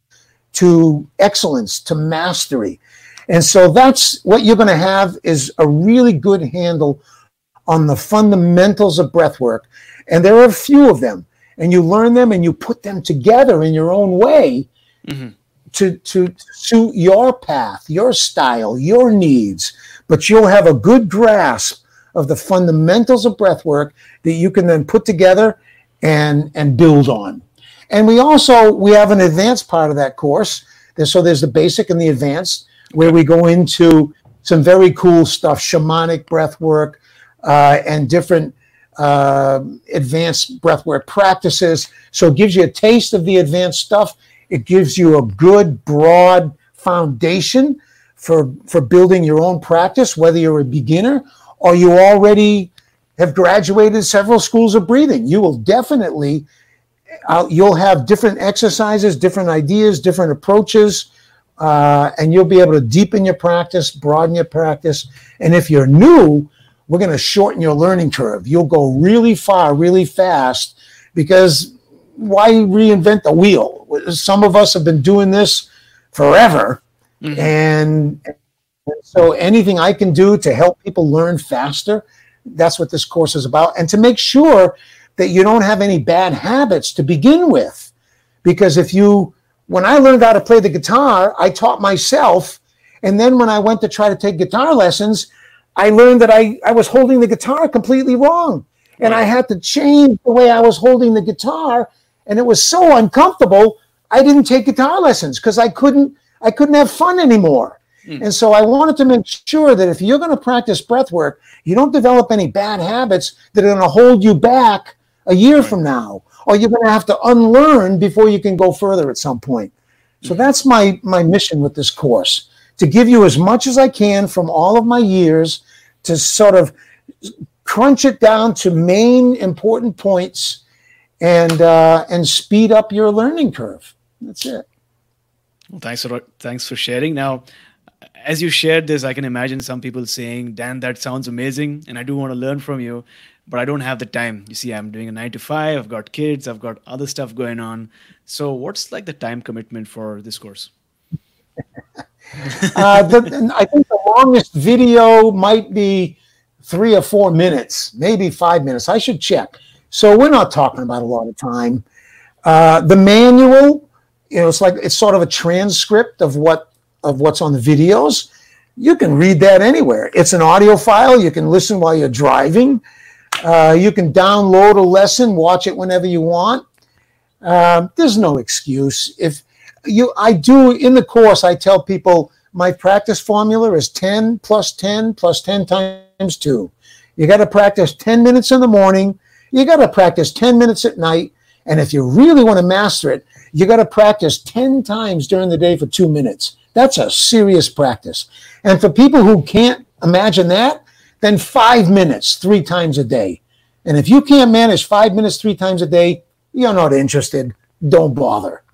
to excellence, to mastery. And so that's what you're going to have, is a really good handle on the fundamentals of breath work. And there are a few of them. And you learn them and you put them together in your own way mm-hmm. to, to suit your path, your style, your needs, but you'll have a good grasp of the fundamentals of breath work that you can then put together and, and build on. And we also, we have an advanced part of that course. So there's the basic and the advanced, where we go into some very cool stuff, shamanic breath work, uh, and different uh, advanced breath work practices. So it gives you a taste of the advanced stuff. It gives you a good, broad foundation for, for building your own practice, whether you're a beginner or you already have graduated several schools of breathing. You will definitely, uh, you'll have different exercises, different ideas, different approaches, uh, and you'll be able to deepen your practice, broaden your practice. And if you're new, we're going to shorten your learning curve. You'll go really far, really fast, because why reinvent the wheel? Some of us have been doing this forever. Mm-hmm. And so anything I can do to help people learn faster, that's what this course is about. And to make sure that you don't have any bad habits to begin with. Because if you, when I learned how to play the guitar, I taught myself. And then when I went to try to take guitar lessons, I learned that I, I was holding the guitar completely wrong. And I had to change the way I was holding the guitar. And it was so uncomfortable, I didn't take guitar lessons because I couldn't, I couldn't have fun anymore. Mm. And so I wanted to make sure that if you're going to practice breath work, you don't develop any bad habits that are going to hold you back a year right. from now, or you're going to have to unlearn before you can go further at some point. So that's my, my mission with this course, to give you as much as I can from all of my years to sort of crunch it down to main important points and uh, and speed up your learning curve. That's it. Well, thanks for thanks for sharing. Now, as you shared this, I can imagine some people saying, Dan, that sounds amazing, and I do want to learn from you, but I don't have the time. You see, I'm doing a nine to five, I've got kids, I've got other stuff going on. So what's like the time commitment for this course? uh, the, I think the longest video might be three or four minutes, maybe five minutes. I should check. So we're not talking about a lot of time. Uh, the manual, you know, it's like it's sort of a transcript of what of what's on the videos. You can read that anywhere. It's an audio file. You can listen while you're driving. Uh, you can download a lesson, watch it whenever you want. Uh, there's no excuse. If you, I do in the course, I tell people my practice formula is ten plus ten plus ten times two. You got to practice ten minutes in the morning. You got to practice ten minutes at night. And if you really want to master it, you got to practice ten times during the day for two minutes. That's a serious practice. And for people who can't imagine that, then five minutes, three times a day. And if you can't manage five minutes, three times a day, you're not interested. Don't bother.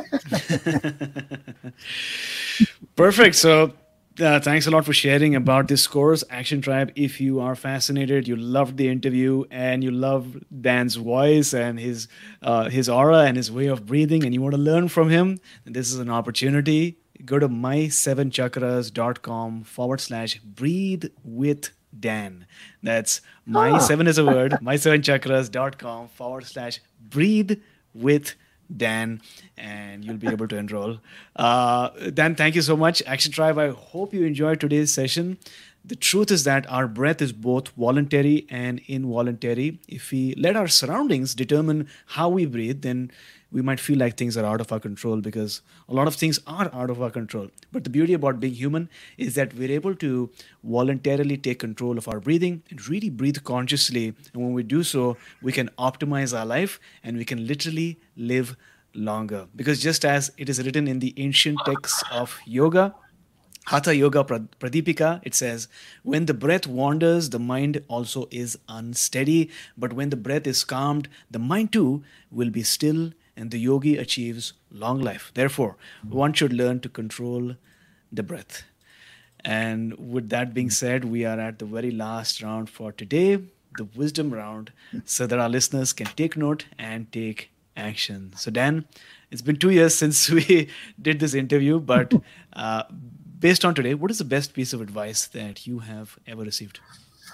Perfect. So uh, thanks a lot for sharing about this course, Action Tribe. If you are fascinated, you loved the interview, and you love Dan's voice and his uh, his aura and his way of breathing, and you want to learn from him, this is an opportunity. Go to my seven chakras.com forward slash breathe with Dan. That's my ah. seven is a word, my seven chakras.com forward slash breathe with Dan, and you'll be able to enroll. Uh, Dan, thank you so much. Action Tribe, I hope you enjoyed today's session. The truth is that our breath is both voluntary and involuntary. If we let our surroundings determine how we breathe, then we might feel like things are out of our control, because a lot of things are out of our control. But the beauty about being human is that we're able to voluntarily take control of our breathing and really breathe consciously. And when we do so, we can optimize our life and we can literally live longer. Because just as it is written in the ancient texts of yoga, Hatha Yoga Pradipika, it says, when the breath wanders, the mind also is unsteady. But when the breath is calmed, the mind too will be still, and the yogi achieves long life. Therefore, one should learn to control the breath. And with that being said, we are at the very last round for today, the wisdom round, so that our listeners can take note and take action. So Dan, it's been two years since we did this interview, but uh, based on today, what is the best piece of advice that you have ever received?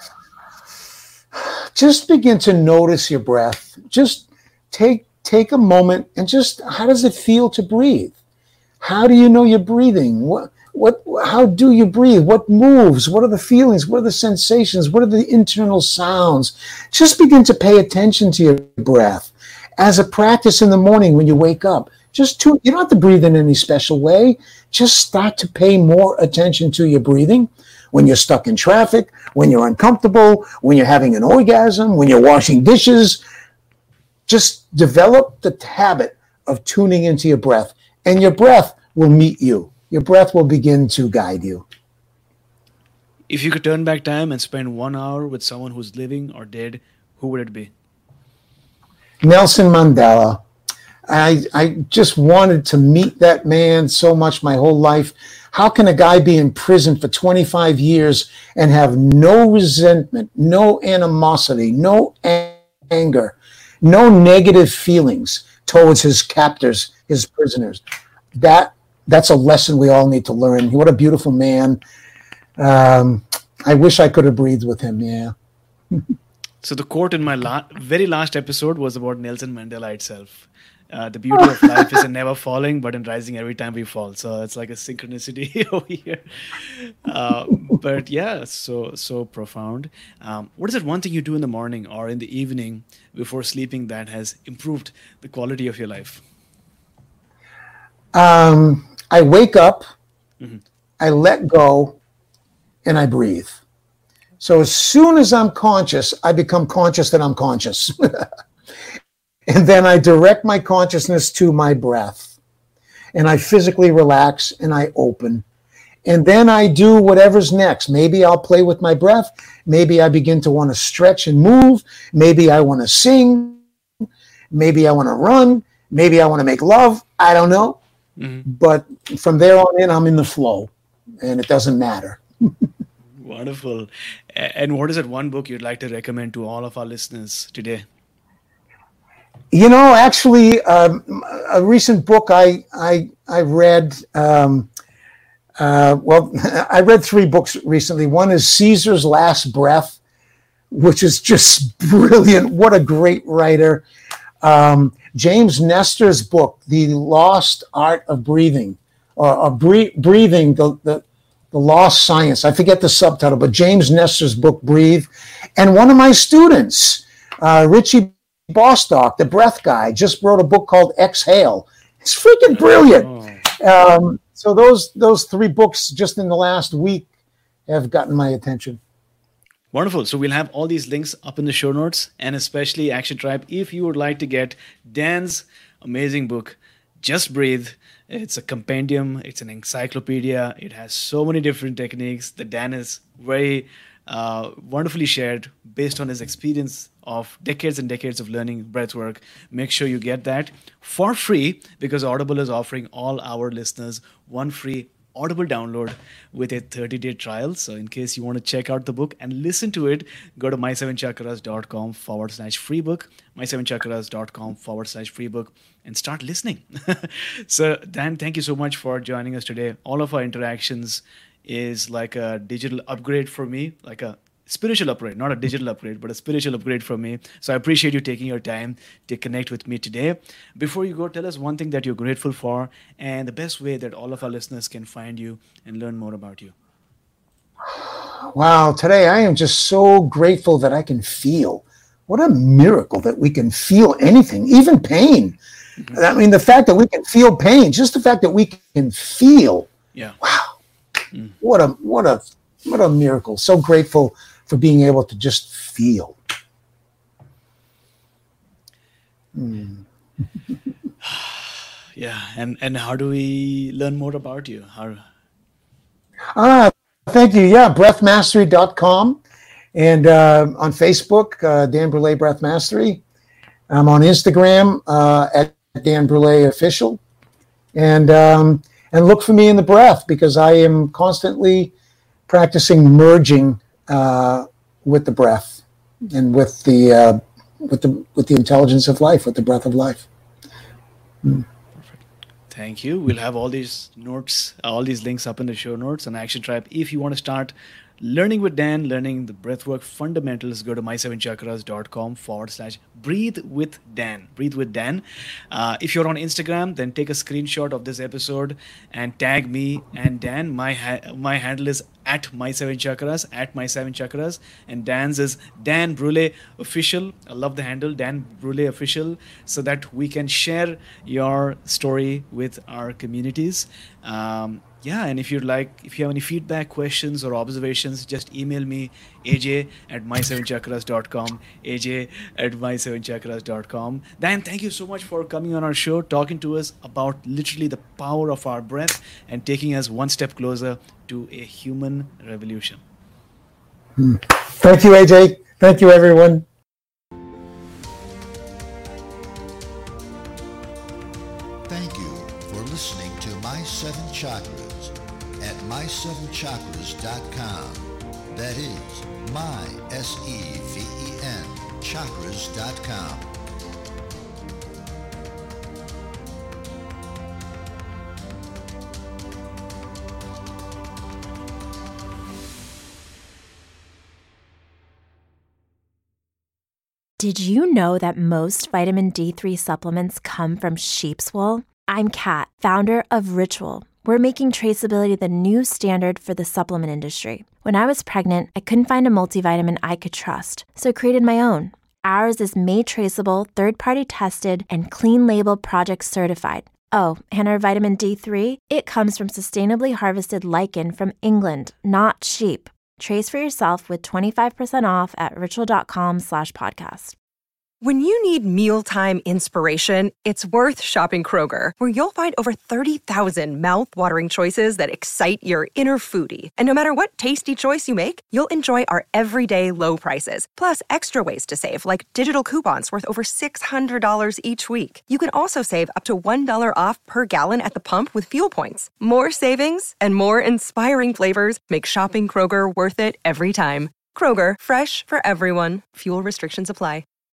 Just begin to notice your breath. Just take Take a moment and just, how does it feel to breathe? How do you know you're breathing? What, what, how do you breathe? What moves? What are the feelings? What are the sensations? What are the internal sounds? Just begin to pay attention to your breath as a practice in the morning when you wake up. Just to, you don't have to breathe in any special way. Just start to pay more attention to your breathing. When you're stuck in traffic, when you're uncomfortable, when you're having an orgasm, when you're washing dishes, just develop the habit of tuning into your breath, and your breath will meet you. Your breath will begin to guide you. If you could turn back time and spend one hour with someone who's living or dead, who would it be? Nelson Mandela. I, I just wanted to meet that man so much my whole life. How can a guy be in prison for twenty-five years and have no resentment, no animosity, no anger, no negative feelings towards his captors, his prisoners? That that's a lesson we all need to learn. What a beautiful man. Um, I wish I could have breathed with him, yeah. So the quote in my la- very last episode was about Nelson Mandela itself. Uh, the beauty of life is in never falling, but in rising every time we fall. So it's like a synchronicity over here. Uh, but yeah, so so profound. Um, what is it one thing you do in the morning or in the evening before sleeping that has improved the quality of your life? Um, I wake up, Mm-hmm. I let go, and I breathe. So as soon as I'm conscious, I become conscious that I'm conscious. And then I direct my consciousness to my breath. And I physically relax and I open. And then I do whatever's next. Maybe I'll play with my breath. Maybe I begin to want to stretch and move. Maybe I want to sing. Maybe I want to run. Maybe I want to make love. I don't know. Mm-hmm. But from there on in, I'm in the flow. And it doesn't matter. Wonderful. And what is it one book you'd like to recommend to all of our listeners today? You know, actually, um, a recent book I I I read. Um, uh, well, I read three books recently. One is Caesar's Last Breath, which is just brilliant. What a great writer! Um, James Nestor's book, The Lost Art of Breathing, or, or Bre- Breathing, the, the the Lost Science. I forget the subtitle, but James Nestor's book, Breathe, and one of my students, uh, Richie Bostock, the breath guy, just wrote a book called Exhale. It's freaking brilliant. Oh. Um, so those those three books just in the last week have gotten my attention. Wonderful. So we'll have all these links up in the show notes, and especially Action Tribe, if you would like to get Dan's amazing book, Just Breathe. It's a compendium. It's an encyclopedia. It has so many different techniques that Dan is very uh, wonderfully shared based on his experience of decades and decades of learning breathwork. Make sure you get that for free, because Audible is offering all our listeners one free Audible download with a thirty-day trial. So in case you want to check out the book and listen to it, go to my seven chakras dot com forward slash free book, my seven chakras dot com forward slash free book, and start listening. So Dan, thank you so much for joining us today. All of our interactions is like a digital upgrade for me, like a spiritual upgrade, not a digital upgrade, but a spiritual upgrade for me. So I appreciate you taking your time to connect with me today. Before you go, tell us one thing that you're grateful for and the best way that all of our listeners can find you and learn more about you. Wow, today I am just so grateful that I can feel. What a miracle that we can feel anything, even pain. Mm-hmm. I mean, the fact that we can feel pain, just the fact that we can feel. Yeah. Wow. Mm. What a what a what a miracle. So grateful for being able to just feel. Mm. Yeah, and, and how do we learn more about you? How? Ah, thank you. Yeah, breath mastery dot com. And uh, on Facebook, uh, Dan Brule Breath Mastery. I'm on Instagram uh, at Dan Brule Official. And, um, and look for me in the breath, because I am constantly practicing merging Uh, with the breath and with the uh, with the with the intelligence of life, with the breath of life. Mm. Perfect. Thank you. We'll have all these notes, all these links up in the show notes on Action Tribe. If you want to start learning with Dan, learning the breathwork fundamentals, go to my seven chakras dot com forward slash breathe with Dan. Breathe with Dan. Uh, if you're on Instagram, then take a screenshot of this episode and tag me and Dan. My ha- my handle is at my seven chakras, at my seven chakras, and Dan's is Dan Brule Official. I love the handle, Dan Brule Official, so that we can share your story with our communities. Um, yeah, and if you'd like, if you have any feedback, questions, or observations, just email me, A J at my seven chakras dot com, A J at my seven chakras dot com. Dan, thank you so much for coming on our show, talking to us about literally the power of our breath and taking us one step closer to a human revolution. Thank you, A J. Thank you, everyone. Thank you for listening to My Seven Chakras at my seven chakras dot com. That is my, S E V E N, chakras dot com. Did you know that most vitamin D three supplements come from sheep's wool? I'm Kat, founder of Ritual. We're making traceability the new standard for the supplement industry. When I was pregnant, I couldn't find a multivitamin I could trust, so I created my own. Ours is made traceable, third-party tested, and clean label project certified. Oh, and our vitamin D three? It comes from sustainably harvested lichen from England, not sheep. Trace for yourself with twenty-five percent off at ritual.com slash podcast. When you need mealtime inspiration, it's worth shopping Kroger, where you'll find over thirty thousand mouth-watering choices that excite your inner foodie. And no matter what tasty choice you make, you'll enjoy our everyday low prices, plus extra ways to save, like digital coupons worth over six hundred dollars each week. You can also save up to one dollar off per gallon at the pump with fuel points. More savings and more inspiring flavors make shopping Kroger worth it every time. Kroger, fresh for everyone. Fuel restrictions apply.